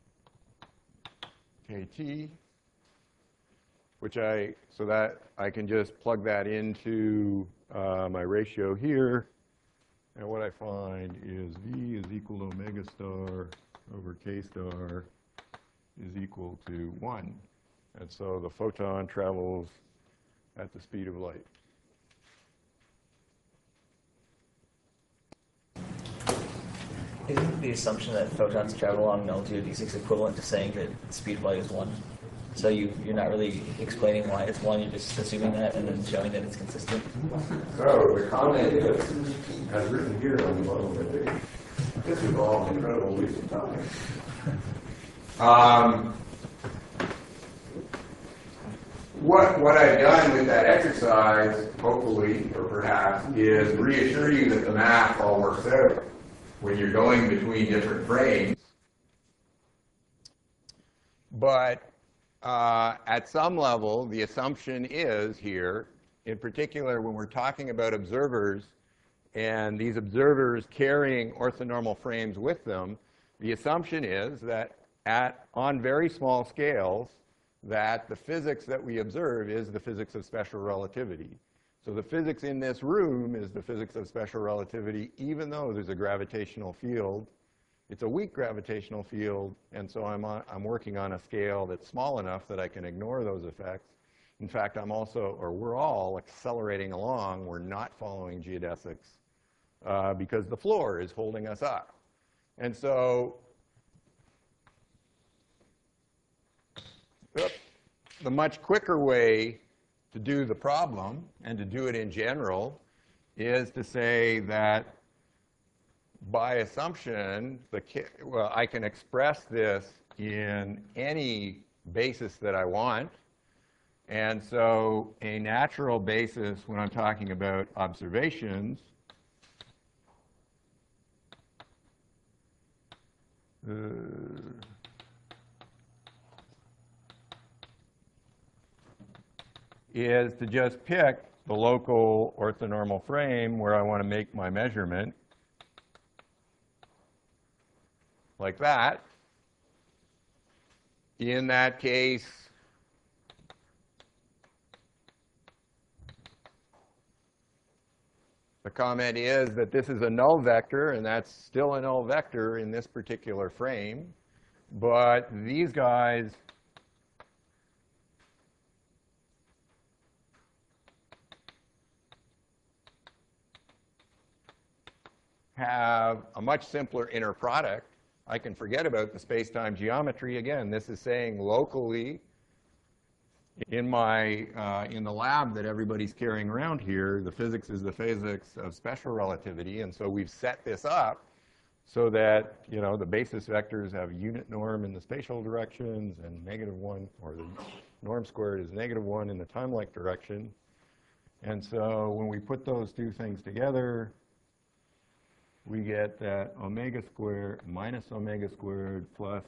KT, which so that I can just plug that into my ratio here. And what I find is V is equal to omega star over K star is equal to 1. And so the photon travels at the speed of light. Isn't the assumption that photons travel along null to d6 equivalent to saying that the speed of light is 1? So you're not really explaining why it's 1, you're just assuming that and then showing that it's consistent? So the comment is, as written here on the bottom of the page, this involves an incredible waste of time. What I've done with that exercise, hopefully, or perhaps, is reassure you that the math all works out when you're going between different frames. But at some level, the assumption is here, in particular when we're talking about observers, and these observers carrying orthonormal frames with them, the assumption is that on very small scales, that the physics that we observe is the physics of special relativity. So the physics in this room is the physics of special relativity, even though there's a gravitational field. It's a weak gravitational field, and so I'm working on a scale that's small enough that I can ignore those effects. In fact, we're all accelerating along. We're not following geodesics because the floor is holding us up. And so the much quicker way to do the problem, and to do it in general, is to say that by assumption, I can express this in any basis that I want. And so a natural basis when I'm talking about observations is to just pick the local orthonormal frame where I want to make my measurement, like that. In that case, the comment is that this is a null vector, and that's still a null vector in this particular frame. But these guys have a much simpler inner product. I can forget about the space-time geometry. Again, this is saying locally in the lab that everybody's carrying around here, the physics is the physics of special relativity, and so we've set this up so that the basis vectors have unit norm in the spatial directions and -1, or the norm squared is -1 in the time-like direction. And so when we put those two things together, we get that omega squared minus omega squared plus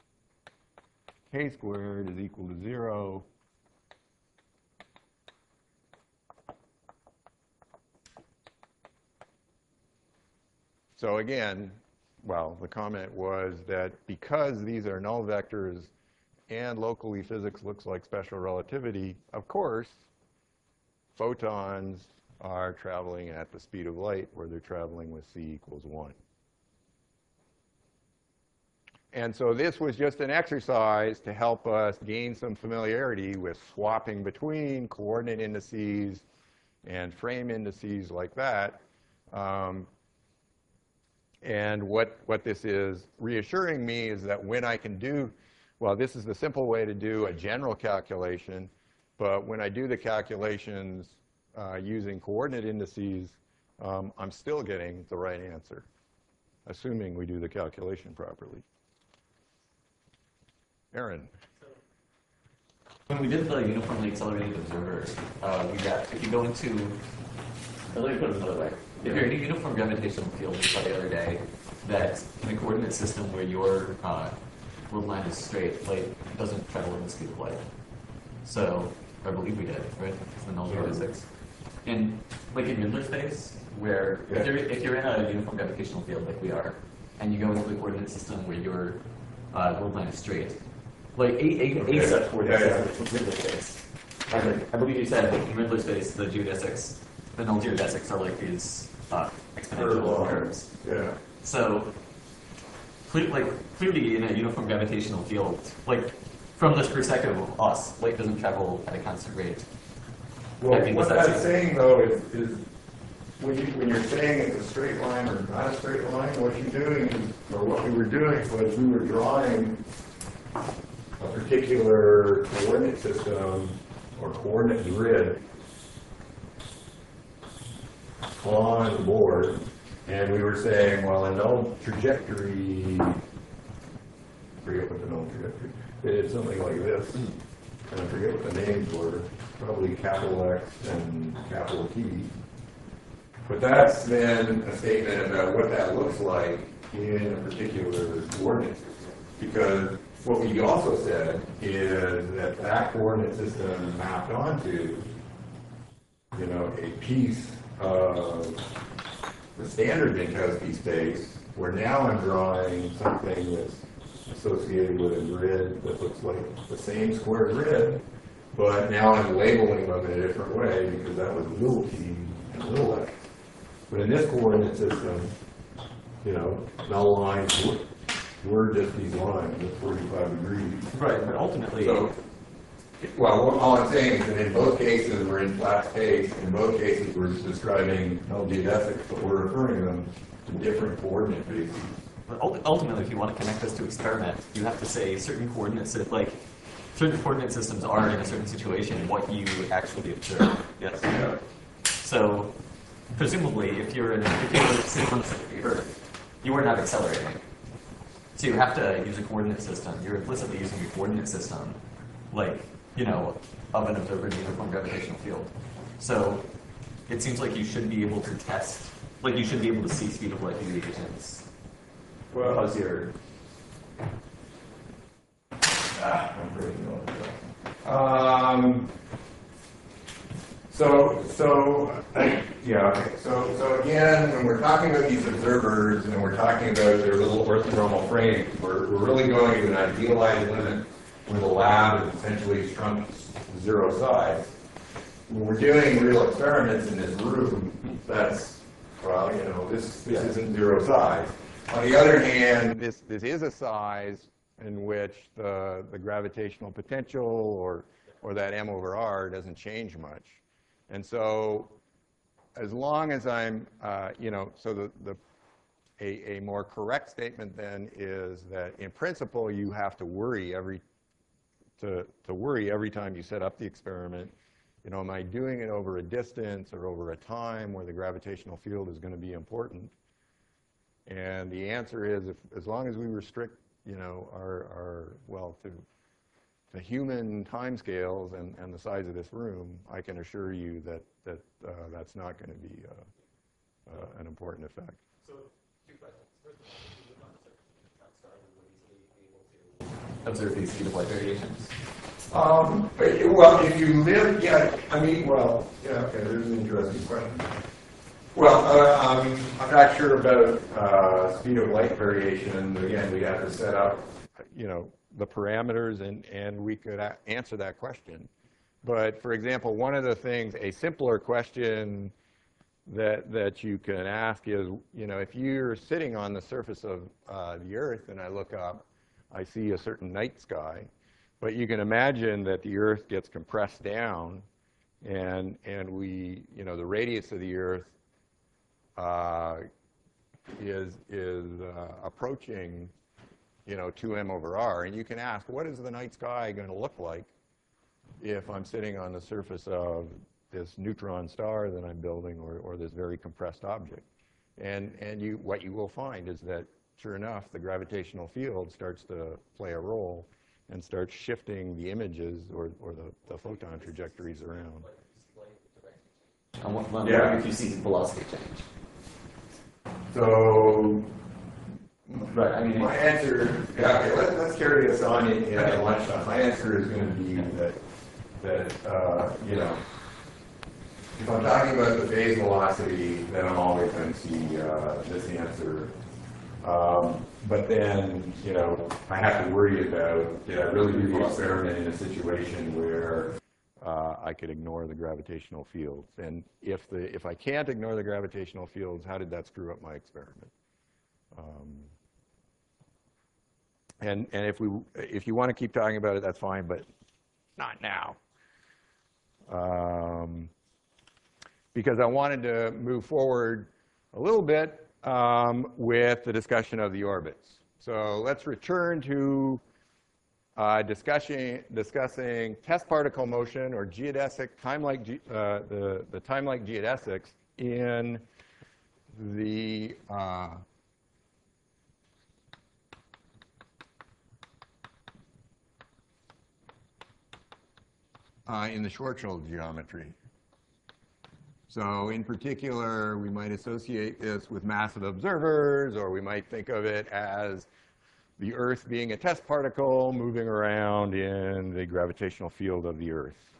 k squared is equal to 0. So again, the comment was that because these are null vectors and locally physics looks like special relativity, of course, photons are traveling at the speed of light, where they're traveling with c equals 1. And so this was just an exercise to help us gain some familiarity with swapping between coordinate indices and frame indices like that. And what this is reassuring me is that when I can do, this is the simple way to do a general calculation, but when I do the calculations using coordinate indices, I'm still getting the right answer, assuming we do the calculation properly. Aaron. When we did the uniformly accelerated observer, if you go into, let me put it another way. If you're in a uniform gravitational field, just like the other day, that in a coordinate system where your world line is straight, light doesn't travel in the speed of light. So, I believe we did, right? It's the null physics. In like in Mendler space, where if you're in a uniform gravitational field like we are, and you go into a coordinate system where your world line is straight, like a such coordinate system is Mendler space. I believe you said in Mendler space the geodesics, the null geodesics are like these exponential curves. Yeah. So, clearly in a uniform gravitational field, like from this perspective of us, light doesn't travel at a constant rate. Well, what that's saying though is when you're saying it's a straight line or not a straight line, what you're doing is, or what we were doing was we were drawing a particular coordinate system or coordinate grid on the board, and we were saying, well, a null trajectory, I forget what the null trajectory, it's something like this, and I forget what the names were, probably capital X and capital T. But that's then a statement about what that looks like in a particular coordinate system. Because what we also said is that that coordinate system mapped onto, you know, a piece of the standard Minkowski space, where now I'm drawing something that's associated with a grid that looks like the same square grid, but now I'm labeling them in a different way because that was little t and little x. But in this coordinate system, you know, null lines were just these lines at 45 degrees. Right, but ultimately... So, well, all I'm saying is that in both cases we're in flat space, in both cases we're describing null geodesics, but we're referring them to different coordinate bases. But ultimately, if you want to connect this to experiment, you have to say certain coordinates, like certain coordinate systems are in a certain situation what you actually observe. Yes. Yeah. So, presumably, if you're sitting on the Earth, you are not accelerating. So you have to use a coordinate system. You're implicitly using a coordinate system, like, you know, of an observer in a uniform gravitational field. So it seems like you should be able to test, like you should be able to see speed of light deviations. Well, because you're... So again, when we're talking about these observers and we're talking about their little orthonormal frames, we're really going to an idealized limit where the lab is essentially shrunk to zero size. When we're doing real experiments in this room, that's, well, you know, this isn't zero size. On the other hand, this is a size in which the gravitational potential or that m over r doesn't change much. And so as long as I'm, you know, so a more correct statement then is that in principle you have to worry every time you set up the experiment. You know, am I doing it over a distance or over a time where the gravitational field is going to be important? And the answer is, as long as we restrict, you know, our well, to human timescales and the size of this room, I can assure you that that's not going to be an important effect. So, two questions. First of all, if you look on the surface of the neutron star, we would easily be able to observe these speed of light variations. Well, if you live, yeah, I mean, well, yeah, okay, there's an interesting question. Well, I'm not sure about speed of light variation. Again, we have to set up, you know, the parameters, and we could answer that question. But for example, one of the things, a simpler question that you can ask is, you know, if you're sitting on the surface of the Earth and I look up, I see a certain night sky, but you can imagine that the Earth gets compressed down, and we, you know, the radius of the Earth is approaching, you know, 2m over r, and you can ask, what is the night sky going to look like if I'm sitting on the surface of this neutron star that I'm building, or this very compressed object? And what you will find is that, sure enough, the gravitational field starts to play a role and starts shifting the images or the photon trajectories around. Yeah. If you see velocity change. So Right, I mean, My answer, yeah, okay, let's carry this on in lunchtime. My answer is going to be that you know, if I'm talking about the phase velocity, then I'm always going to see this answer. But then, you know, I have to worry about, did I really do the experiment in a situation where I could ignore the gravitational fields? And if I can't ignore the gravitational fields, how did that screw up my experiment? And if you want to keep talking about it, that's fine, but not now. Because I wanted to move forward a little bit with the discussion of the orbits. So let's return to discussing test particle motion or geodesic time-like the time-like geodesics in the Schwarzschild geometry. So in particular, we might associate this with massive observers, or we might think of it as the Earth being a test particle moving around in the gravitational field of the Earth.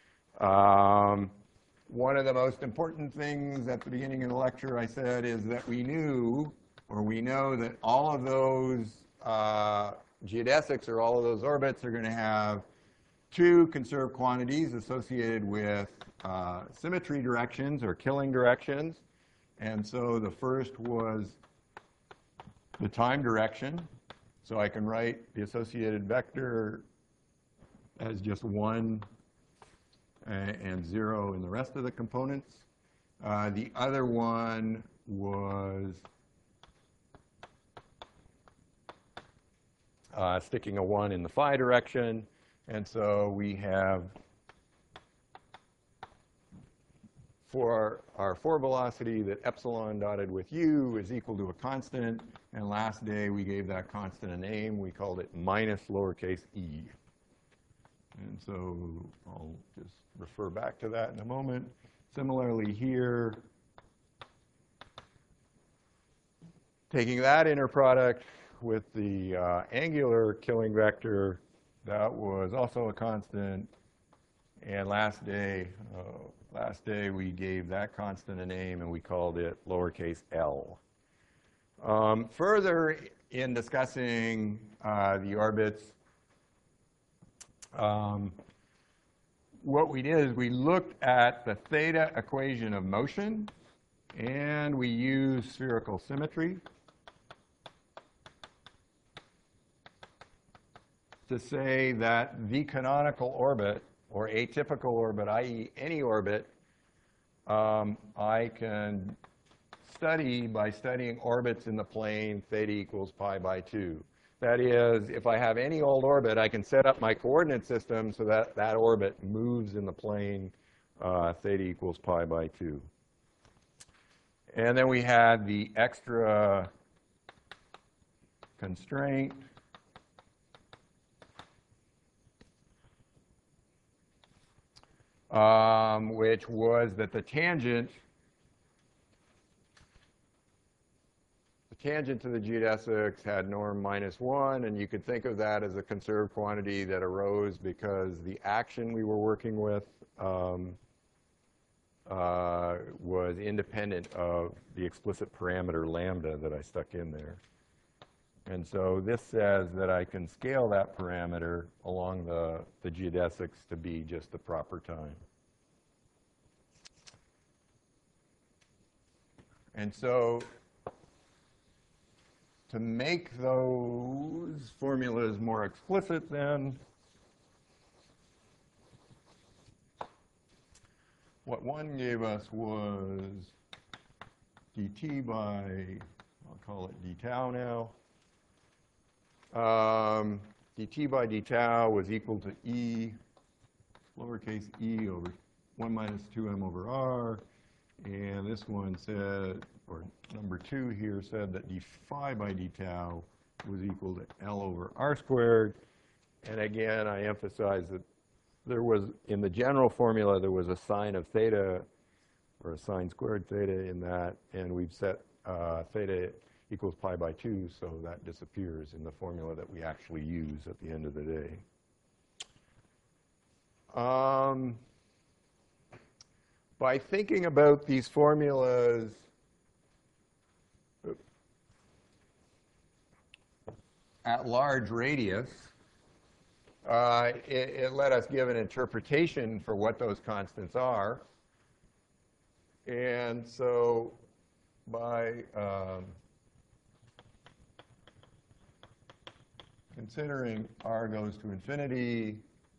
One of the most important things at the beginning of the lecture I said is that we know that all of those geodesics or all of those orbits are going to have two conserved quantities associated with symmetry directions or killing directions. And so the first was the time direction. So I can write the associated vector as just 1 and 0 in the rest of the components. The other one was sticking a 1 in the phi direction. And so we have, for our 4 velocity, that epsilon dotted with u is equal to a constant. And last day we gave that constant a name. We called it minus lowercase e. And so I'll just refer back to that in a moment. Similarly here, taking that inner product with the angular killing vector, that was also a constant. And last day we gave that constant a name and we called it lowercase l. Further in discussing the orbits, what we did is we looked at the theta equation of motion and we used spherical symmetry to say that the canonical orbit, or atypical orbit, i.e. any orbit, I can study by studying orbits in the plane theta equals pi by 2. That is, if I have any old orbit, I can set up my coordinate system so that that orbit moves in the plane theta equals pi by 2. And then we had the extra constraint which was that the tangent to the geodesics had norm -1, and you could think of that as a conserved quantity that arose because the action we were working with was independent of the explicit parameter lambda that I stuck in there. And so this says that I can scale that parameter along the geodesics to be just the proper time. And so to make those formulas more explicit then, what one gave us was dt by, I'll call it d tau now. dt by d tau was equal to e, lowercase e over 1 minus 2m over r. And this one said, or number 2 here said that d phi by d tau was equal to L over r squared. And again, I emphasize that there was, in the general formula, there was a sine of theta, or a sine squared theta in that, and we've set theta equals pi by 2, so that disappears in the formula that we actually use at the end of the day. By thinking about these formulas at large radius, it let us give an interpretation for what those constants are. And so by considering r goes to infinity,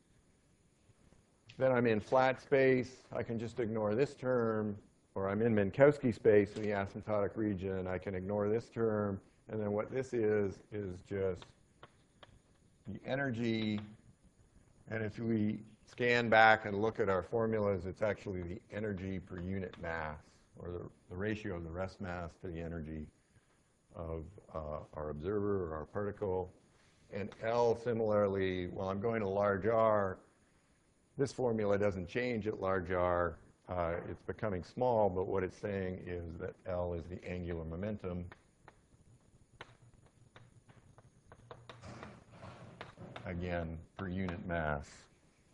then I'm in flat space. I can just ignore this term. Or I'm in Minkowski space in the asymptotic region. I can ignore this term. And then what this is just the energy. And if we scan back and look at our formulas, it's actually the energy per unit mass, or the ratio of the rest mass to the energy of our observer or our particle. And L, similarly, while I'm going to large R, this formula doesn't change at large R. It's becoming small, but what it's saying is that L is the angular momentum. Again, per unit mass.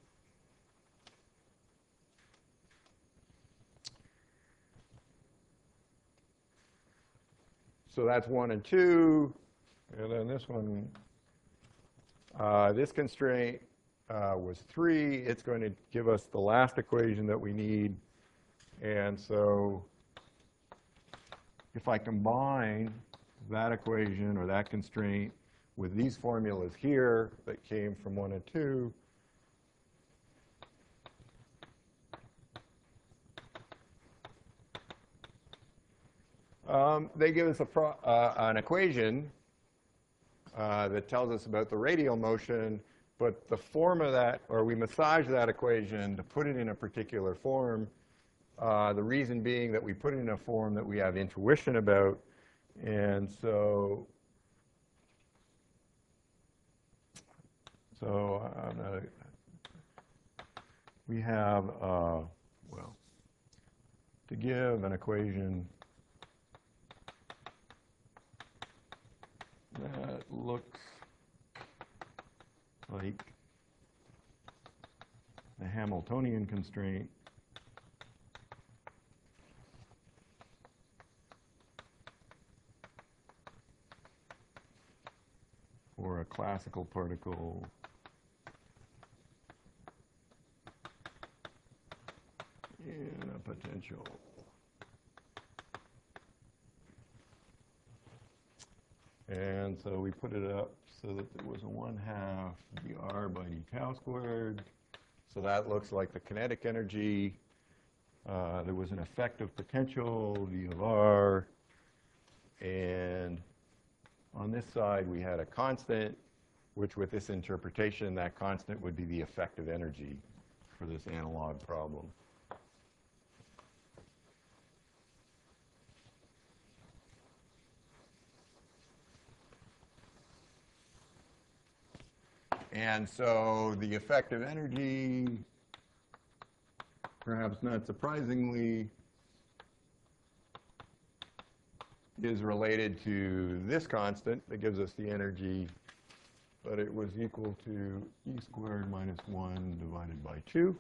So that's 1 and 2. And then this one, this constraint was 3. It's going to give us the last equation that we need. And so if I combine that equation or that constraint with these formulas here that came from 1 and 2, they give us an equation that tells us about the radial motion, but the form of that, or we massage that equation to put it in a particular form, the reason being that we put it in a form that we have intuition about. And so we have, well, to give an equation that looks like the Hamiltonian constraint for a classical particle in a potential. And so we put it up so that there was a 1/2 dr by d tau squared. So that looks like the kinetic energy. There was an effective potential, V of r. And on this side, we had a constant, which with this interpretation, that constant would be the effective energy for this analog problem. And so the effective energy, perhaps not surprisingly, is related to this constant that gives us the energy, but it was equal to E squared minus 1 divided by 2.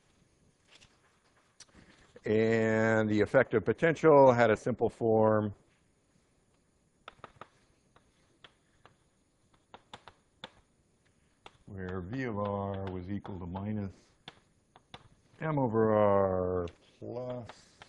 And the effective potential had a simple form where V of r was equal to minus m over r plus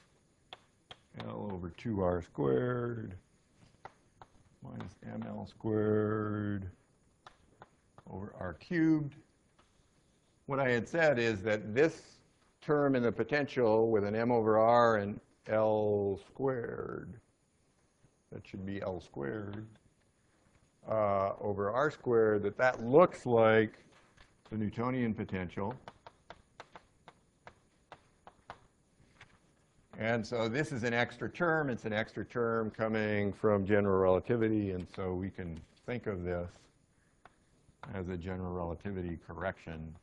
L over 2r squared minus ml squared over r cubed. What I had said is that this term in the potential with an m over r and L squared, that should be L squared, over r squared, that looks like the Newtonian potential. And so this is an extra term. It's an extra term coming from general relativity, and so we can think of this as a general relativity correction.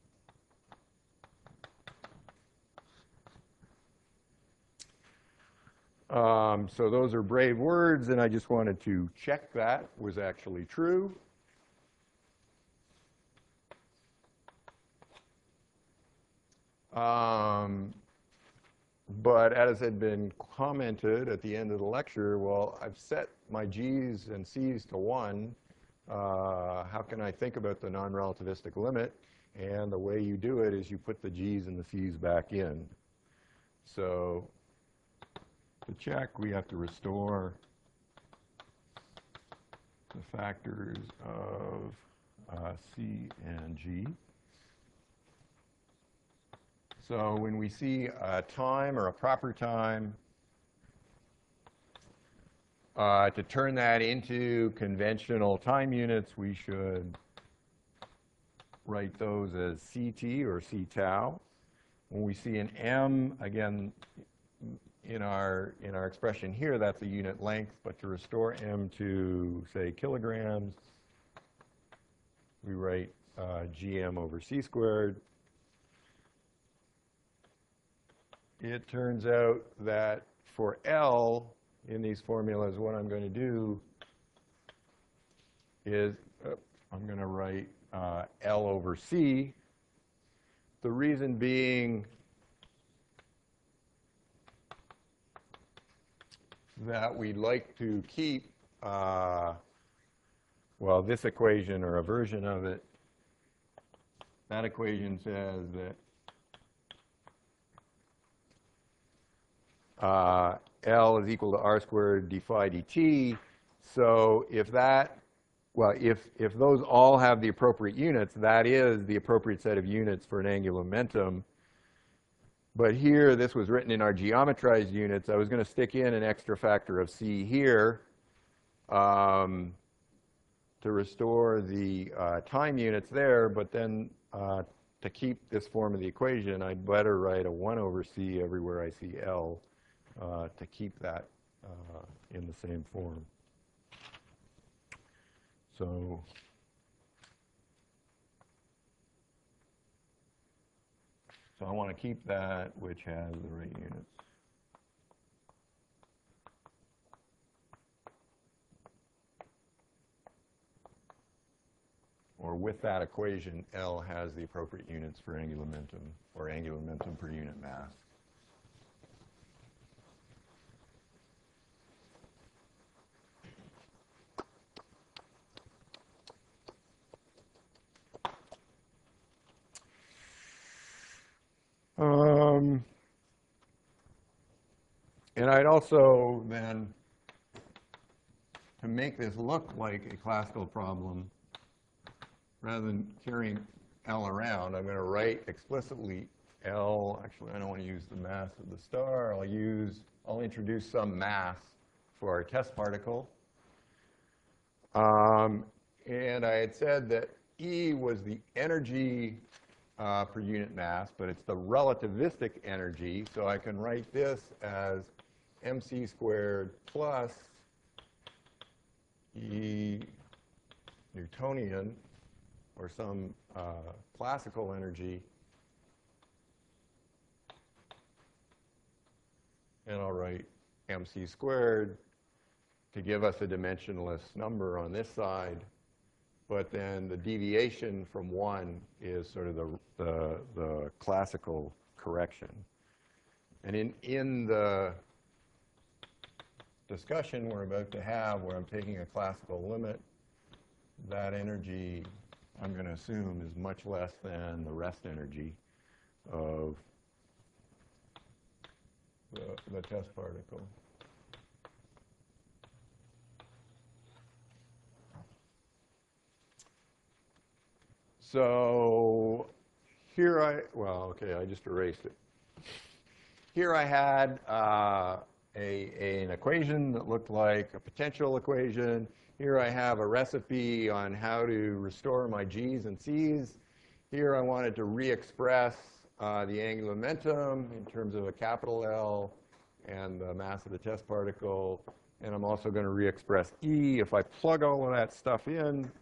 So those are brave words, and I just wanted to check that was actually true. But as had been commented at the end of the lecture, well, I've set my G's and C's to 1. How can I think about the non-relativistic limit? And the way you do it is you put the G's and the C's back in. So to check, we have to restore the factors of C and G. So when we see a time or a proper time, to turn that into conventional time units, we should write those as CT or C tau. When we see an M, again, in our expression here, that's a unit length, but to restore M to, say, kilograms, we write GM over C squared. It turns out that for L in these formulas, what I'm going to do is I'm going to write L over C. The reason being that we'd like to keep, well, this equation or a version of it. That equation says that L is equal to R squared d phi dt. So if that, well, if those all have the appropriate units, that is the appropriate set of units for an angular momentum. But here, this was written in our geometrized units. I was going to stick in an extra factor of C here to restore the time units there, but then to keep this form of the equation, I'd better write a 1 over C everywhere I see L to keep that in the same form. So I want to keep that, which has the right units. Or with that equation, L has the appropriate units for angular momentum, or angular momentum per unit mass. And I'd also then, to make this look like a classical problem, rather than carrying L around, I'm going to write explicitly L. Actually, I don't want to use the mass of the star. I'll introduce some mass for our test particle. And I had said that E was the energy per unit mass, but it's the relativistic energy. So I can write this as mc squared plus E Newtonian, or some classical energy. And I'll write mc squared to give us a dimensionless number on this side. But then the deviation from 1 is sort of the classical correction. And in the discussion we're about to have, where I'm taking a classical limit, that energy, I'm going to assume, is much less than the rest energy of the test particle. So here I just erased it. Here I had an equation that looked like a potential equation. Here I have a recipe on how to restore my G's and C's. Here I wanted to re-express the angular momentum in terms of a capital L and the mass of the test particle. And I'm also going to re-express E. If I plug all of that stuff in,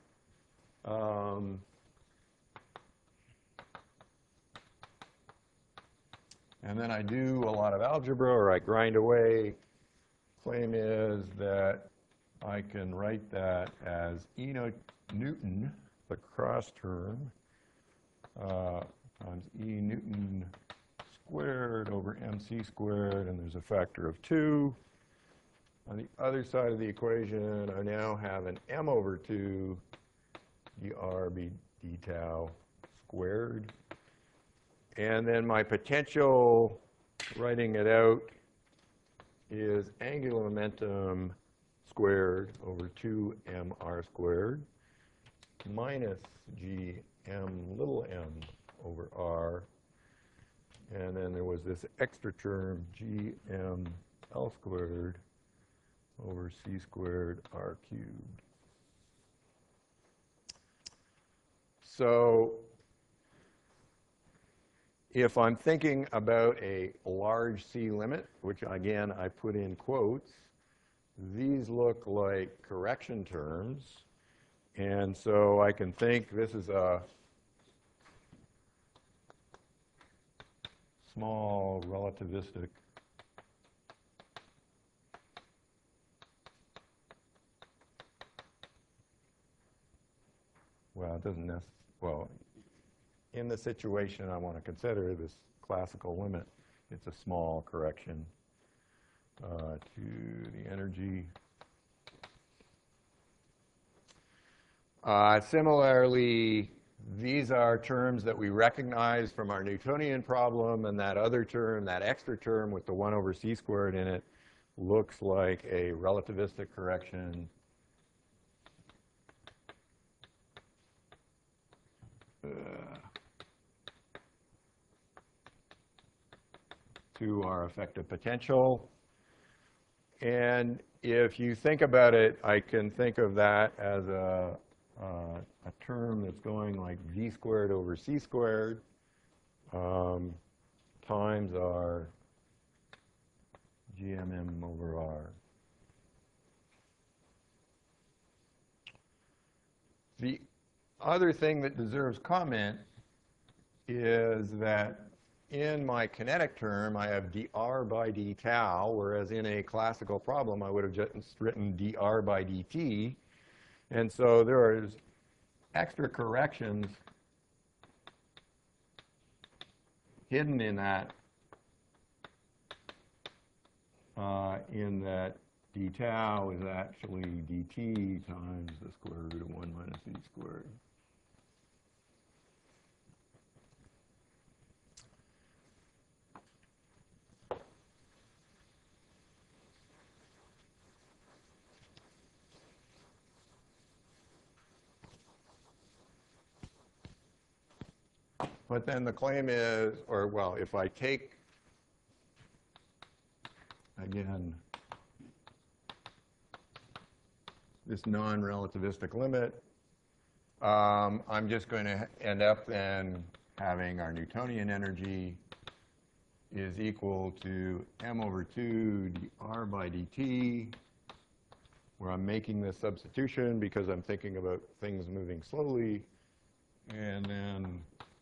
and then I do a lot of algebra, or I grind away, claim is that I can write that as E Newton, the cross term, times E Newton squared over MC squared, and there's a factor of 2. On the other side of the equation, I now have an m over 2 dr b d tau squared. And then my potential, writing it out, is angular momentum squared over 2mr squared minus gm little m over r. And then there was this extra term, gml squared over c squared r cubed. So if I'm thinking about a large C limit, which again I put in quotes, these look like correction terms. And so I can think this is a small relativistic well, it doesn't necessarily, well, in the situation I want to consider, this classical limit, it's a small correction to the energy. Similarly, these are terms that we recognize from our Newtonian problem, and that other term, that extra term with the 1 over c squared in it, looks like a relativistic correction to our effective potential. And if you think about it, I can think of that as a term that's going like v squared over c squared times our gmm over r. The other thing that deserves comment is that in my kinetic term, I have dr by d tau, whereas in a classical problem, I would have just written dr by dt. And so there is extra corrections hidden in that d tau is actually dt times the square root of 1 minus e squared. But then the claim is, or well, if I take, again, this non-relativistic limit, I'm just going to end up then having our Newtonian energy is equal to m over 2 dr by dt, where I'm making this substitution because I'm thinking about things moving slowly, and then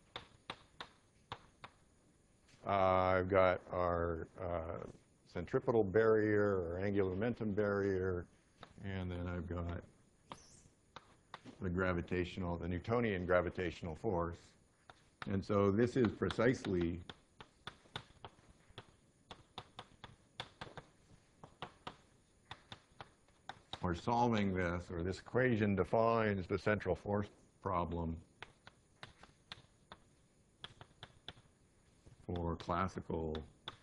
I've got our centripetal barrier or angular momentum barrier, and then I've got the gravitational, the Newtonian gravitational force. And so this is precisely or solving this, or this equation defines the central force problem for classical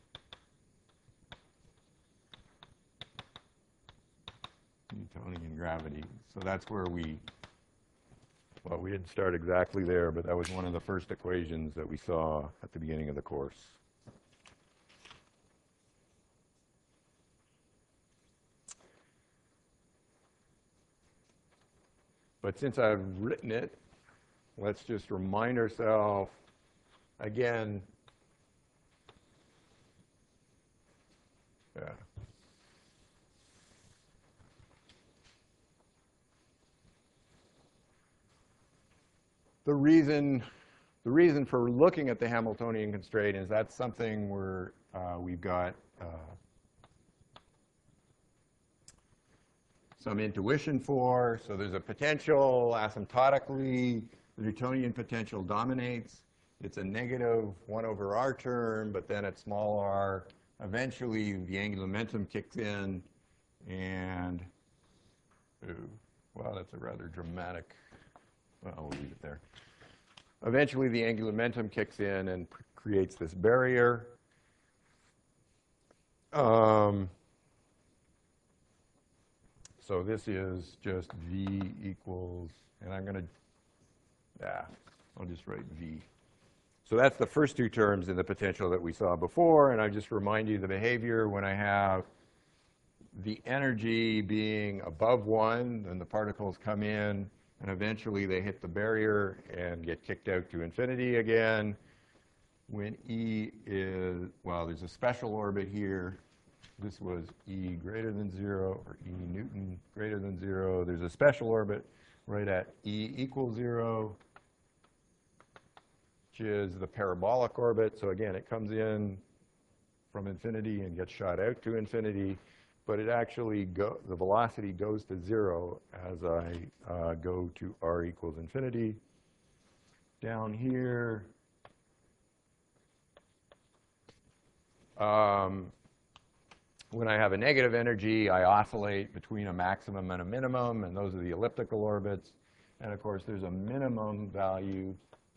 Newtonian gravity. So that's where we didn't start exactly there, but that was one of the first equations that we saw at the beginning of the course. But since I've written it, let's just remind ourselves again. Yeah. The reason for looking at the Hamiltonian constraint is that's something where we've got some intuition for. So there's a potential asymptotically, the Newtonian potential dominates. It's a negative 1 over r term, but then at small r, eventually the angular momentum kicks in, and, ooh, well, that's a rather dramatic, well, we'll leave it there. Eventually the angular momentum kicks in and creates this barrier. So this is just V equals, and I'm going to, I'll just write V. So that's the first two terms in the potential that we saw before, and I just remind you the behavior when I have the energy being above 1, then the particles come in, and eventually they hit the barrier and get kicked out to infinity again. When E is, well, there's a special orbit here. This was E greater than 0, or E Newton greater than 0. There's a special orbit right at E equals 0, which is the parabolic orbit. So again, it comes in from infinity and gets shot out to infinity, but it actually the velocity goes to 0 as I go to r equals infinity. Down here, when I have a negative energy, I oscillate between a maximum and a minimum, and those are the elliptical orbits. And of course, there's a minimum value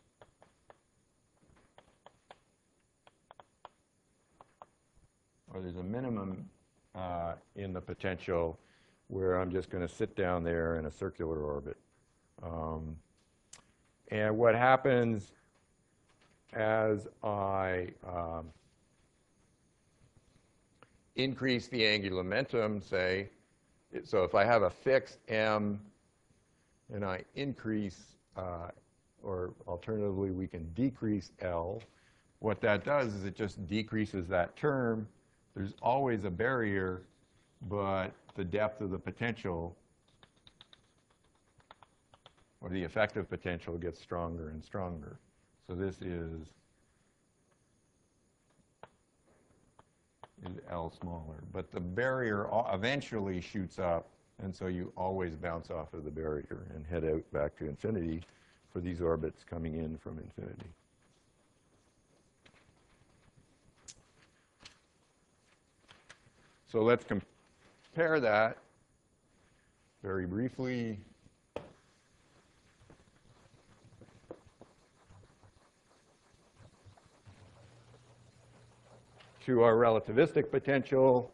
or there's a minimum in the potential where I'm just going to sit down there in a circular orbit. And what happens as I increase the angular momentum, say, so if I have a fixed m and I increase, or alternatively we can decrease L, what that does is it just decreases that term. There's always a barrier, but the depth of the potential, or the effective potential, gets stronger and stronger. So this is L smaller. But the barrier eventually shoots up, and so you always bounce off of the barrier and head out back to infinity for these orbits coming in from infinity. So let's compare that very briefly. To our relativistic potential,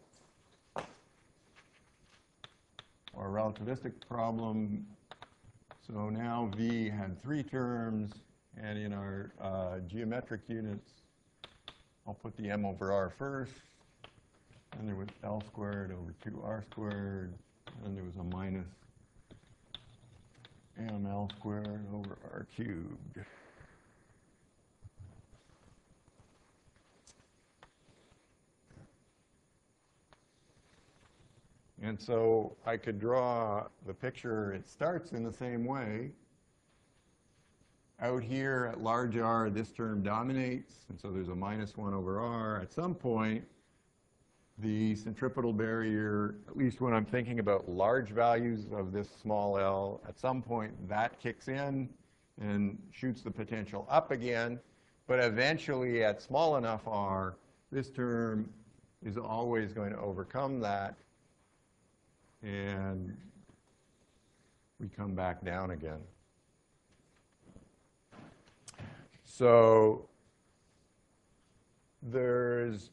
our relativistic problem. So now V had 3 terms, and in our geometric units, I'll put the m over r first, and there was L squared over 2r squared, and there was a minus ml squared over r cubed. And so I could draw the picture. It starts in the same way. Out here at large R, this term dominates, and so there's a minus 1 over r. At some point, the centripetal barrier, at least when I'm thinking about large values of this small l, at some point that kicks in and shoots the potential up again. But eventually, at small enough r, this term is always going to overcome that, and we come back down again. So there's,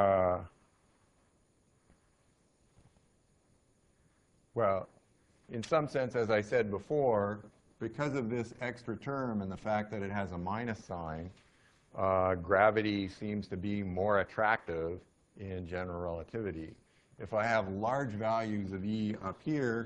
well, in some sense, as I said before, because of this extra term and the fact that it has a minus sign, gravity seems to be more attractive in general relativity. If I have large values of E up here,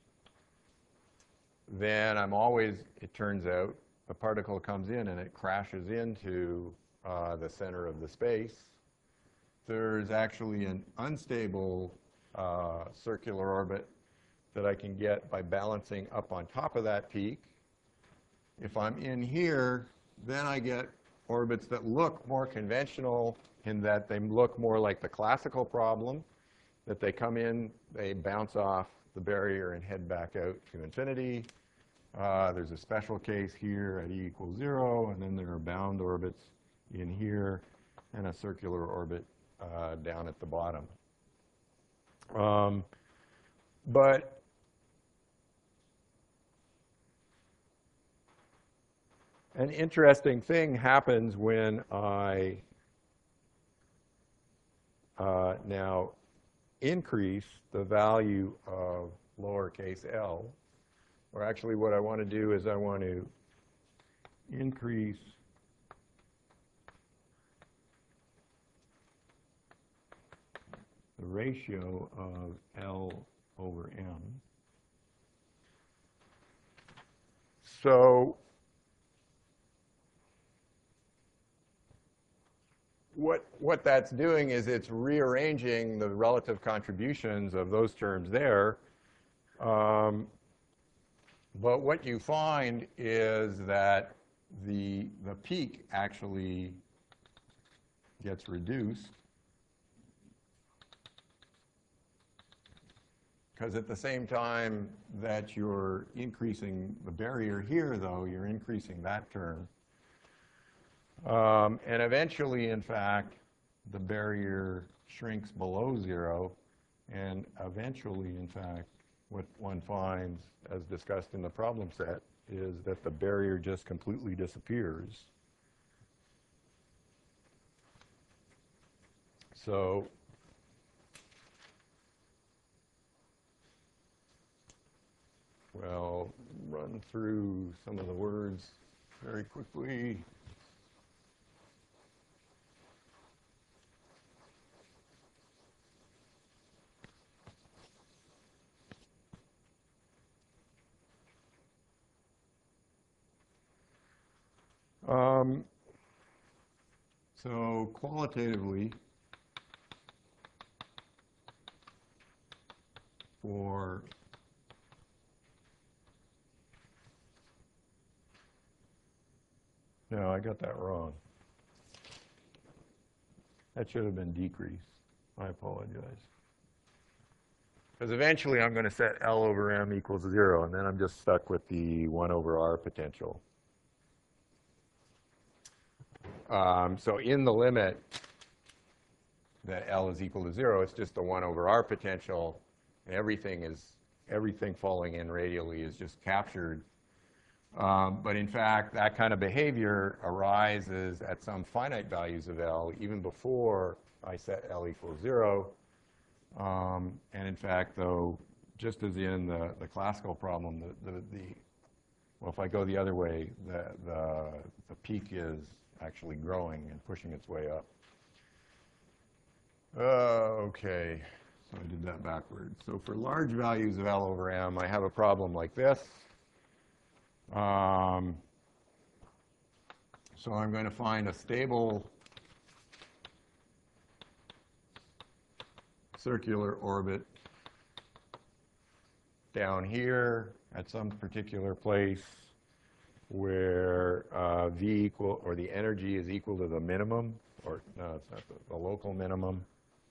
then I'm always, it turns out, a particle comes in and it crashes into the center of the space. There's actually an unstable circular orbit that I can get by balancing up on top of that peak. If I'm in here, then I get orbits that look more conventional in that they look more like the classical problem, that they come in, they bounce off, the barrier and head back out to infinity. There's a special case here at E equals 0, and then there are bound orbits in here, and a circular orbit down at the bottom. But an interesting thing happens when I now increase the value of lowercase l, or actually what I want to do is I want to increase the ratio of L over M. So what that's doing is it's rearranging the relative contributions of those terms there. But what you find is that the peak actually gets reduced, because at the same time that you're increasing the barrier here, though, you're increasing that term. And eventually, in fact, the barrier shrinks below 0, and eventually, in fact, what one finds, as discussed in the problem set, is that the barrier just completely disappears. So we'll run through some of the words very quickly. So qualitatively, for no, I got that wrong. That should have been decreased. I apologize. Because eventually I'm going to set L over M equals 0, and then I'm just stuck with the 1 over R potential. So in the limit that L is equal to 0, it's just the 1 over R potential, and everything falling in radially is just captured. But in fact, that kind of behavior arises at some finite values of L, even before I set L equals 0. And in fact, though, just as in the classical problem, well, if I go the other way, the peak is actually growing and pushing its way up. Okay, so I did that backwards. So for large values of L over M, I have a problem like this. So I'm going to find a stable circular orbit down here at some particular place where V equal, or the energy is equal to the minimum, or no, it's not the local minimum.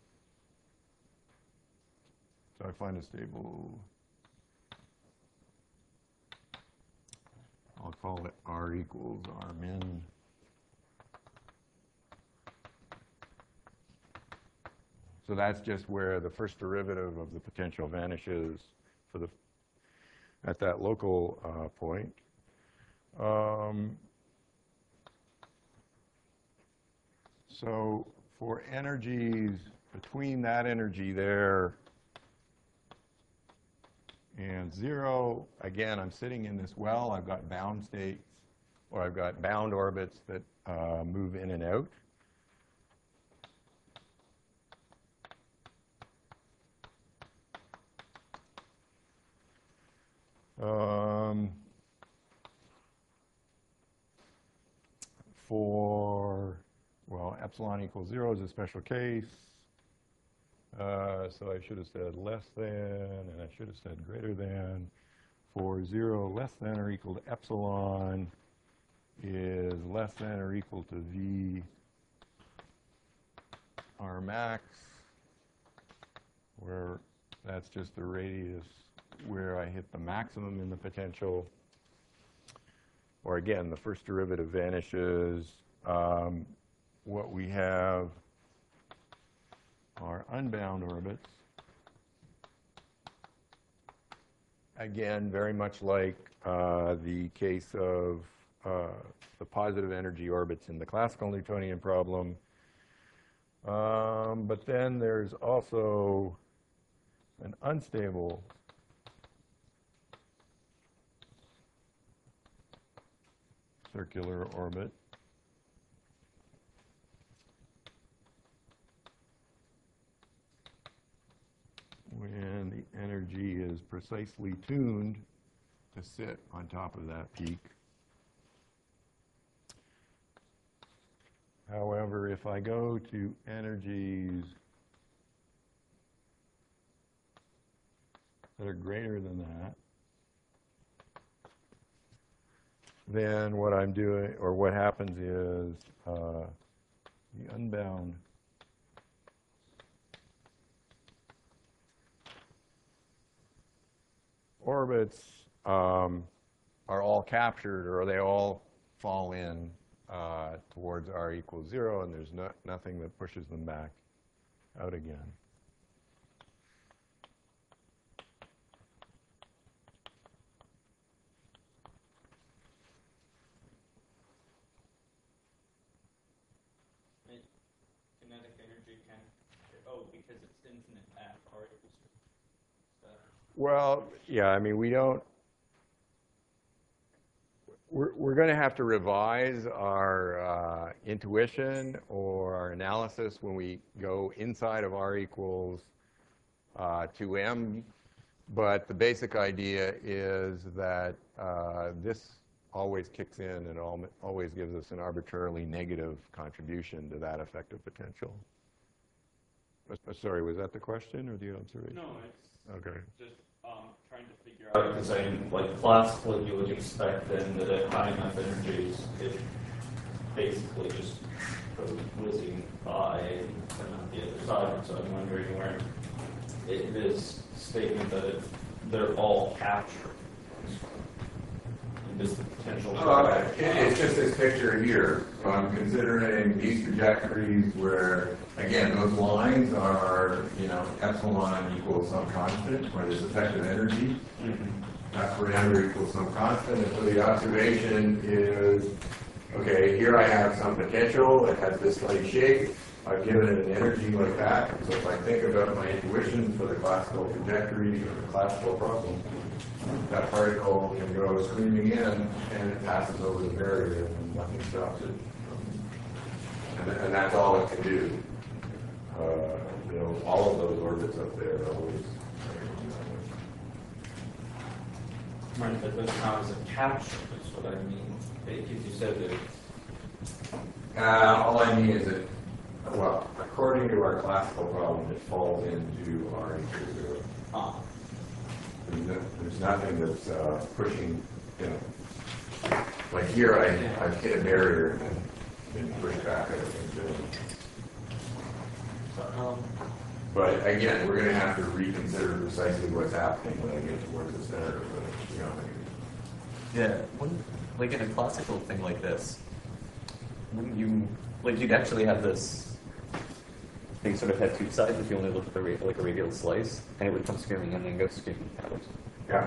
So I find a stable, I'll call it R equals R min. So that's just where the first derivative of the potential vanishes for at that local point. So for energies between that energy there and 0, again, I'm sitting in this well. I've got bound states, or I've got bound orbits that move in and out. For, well, epsilon equals 0 is a special case. So I should have said less than, and I should have said greater than. For 0 less than or equal to epsilon is less than or equal to V R max, where that's just the radius where I hit the maximum in the potential, or again, the first derivative vanishes. What we have are unbound orbits. Again, very much like the case of the positive energy orbits in the classical Newtonian problem. But then there's also an unstable circular orbit. When the energy is precisely tuned to sit on top of that peak. However, if I go to energies that are greater than that, then what I'm doing, or what happens is the unbound orbits are all captured, or they all fall in towards r equals 0, and there's nothing that pushes them back out again. Kinetic energy can, because it's infinite at r equals 0. Well, yeah, I mean, we don't. We're going to have to revise our intuition or our analysis when we go inside of r equals 2m. But the basic idea is that this always kicks in and always gives us an arbitrarily negative contribution to that effective potential. Sorry, was that the question or the observation? No, it's okay. Just trying to figure out, because like classically you would expect then that at high enough energies it basically just goes whizzing by and on the other side. So I'm wondering where this statement that they're all captured. Just the potential. It's just this picture here. So I'm considering these trajectories where, again, those lines are, epsilon equals some constant, where there's effective energy. That parameter equals some constant. And so the observation is, okay, here I have some potential. It has this slight shape. I've given it an energy like that. So if I think about my intuition for the classical trajectory or the classical problem, that particle can go screaming in and it passes over the barrier and nothing stops it. And that's all it can do. All of those orbits up there are always. Right, but that's not as a capture, that's what I mean. Because you said that. All I mean is that, well, according to our classical problem, it falls into r equals 0. There's nothing that's pushing, like here I've hit a barrier and been pushed back. But again, we're going to have to reconsider precisely what's happening when I get towards the center of the geometry. Yeah, like in a classical thing like this, wouldn't you, you'd actually have this thing sort of have two sides if you only look at the like a radial slice, and it would come screaming in and then go screaming out. Yeah.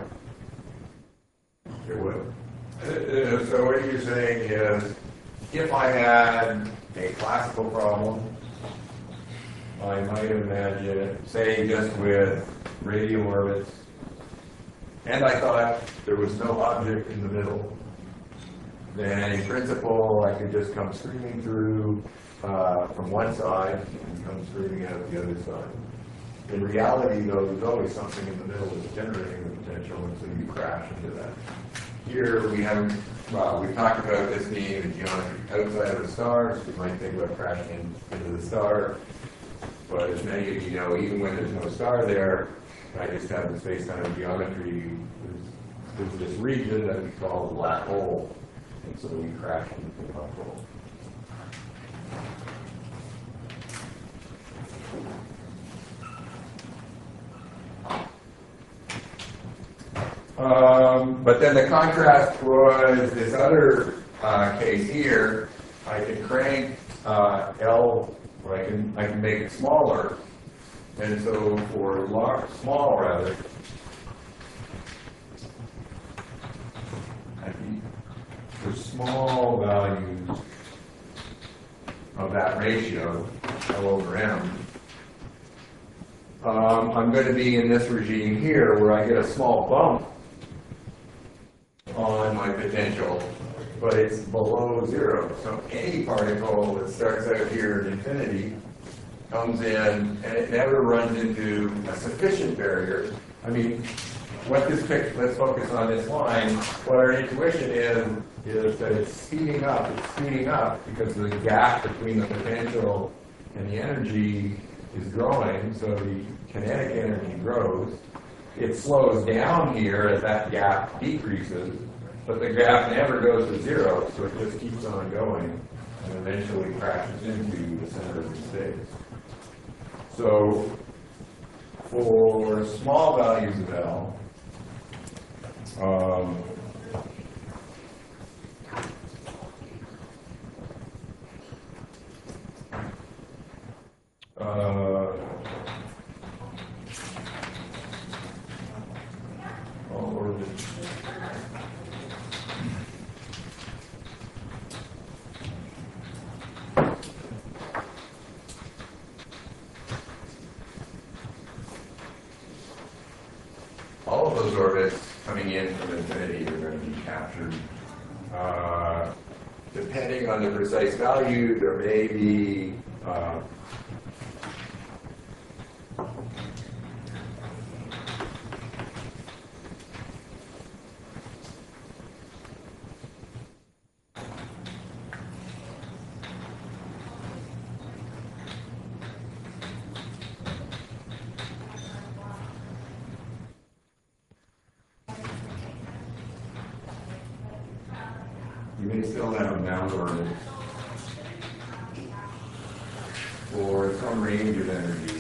It would. So what you're saying is, if I had a classical problem, I might imagine, say, just with radial orbits, and I thought there was no object in the middle, then in principle I could just come screaming through from one side and come screaming out the other side. In reality, though, there's always something in the middle that's generating the potential, and so you crash into that. Here we have, we've talked about this being the geometry outside of the stars. We might think about crashing into the star. But as many of you know, even when there's no star there, I just have the space-time geometry. There's this region that we call the black hole, and so we crash into the black hole. But then the contrast was this other case here. I can crank L, or I can make it smaller. And so for small rather, for small values of that ratio, L over M, I'm going to be in this regime here where I get a small bump on my potential, but it's below zero. So any particle that starts out here at infinity comes in and it never runs into a sufficient barrier. I mean, let's focus on this line. What our intuition is that it's speeding up. It's speeding up because the gap between the potential and the energy is growing, so the kinetic energy grows. It slows down here as that gap decreases, but the gap never goes to zero, so it just keeps on going and eventually crashes into the center of the space. So for small values of L, all of those orbits coming in from infinity are going to be captured. Depending on the precise value, there may be you may still have bound orbits for some range of energy.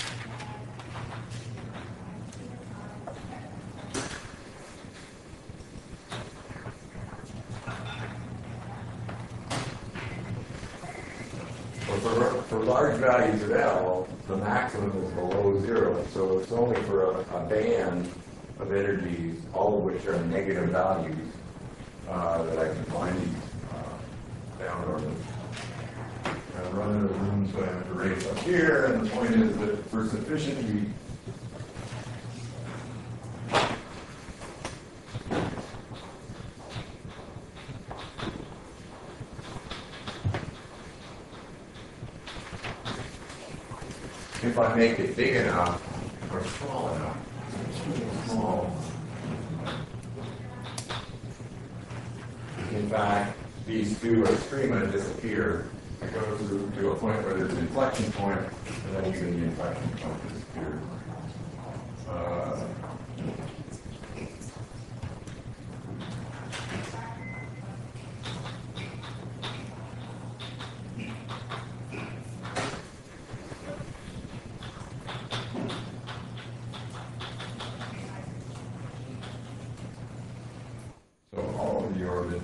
For large values of L, the maximum is below zero, so it's only for a band of energies, all of which are negative values, that I can find these bound orbits. I'm running out of room, so I have to race up here, and the point is that for sufficiently if I make it big enough or small enough, small, in fact, these two extrema disappear. I go through to a point where there's an inflection point, and then even the inflection point disappears. So all of the orbits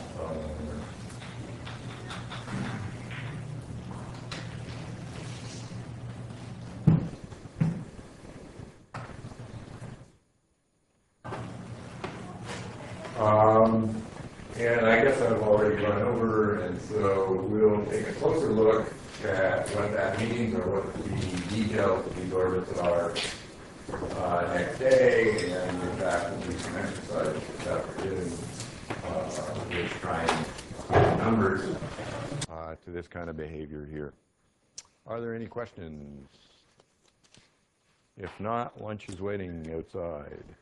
and I guess I've already run over, and so we'll take a closer look at what that means or what the details of these orbits are next day, and in fact we'll do some exercises this afternoon which try and get numbers to this kind of behavior here. Are there any questions? If not, lunch is waiting outside.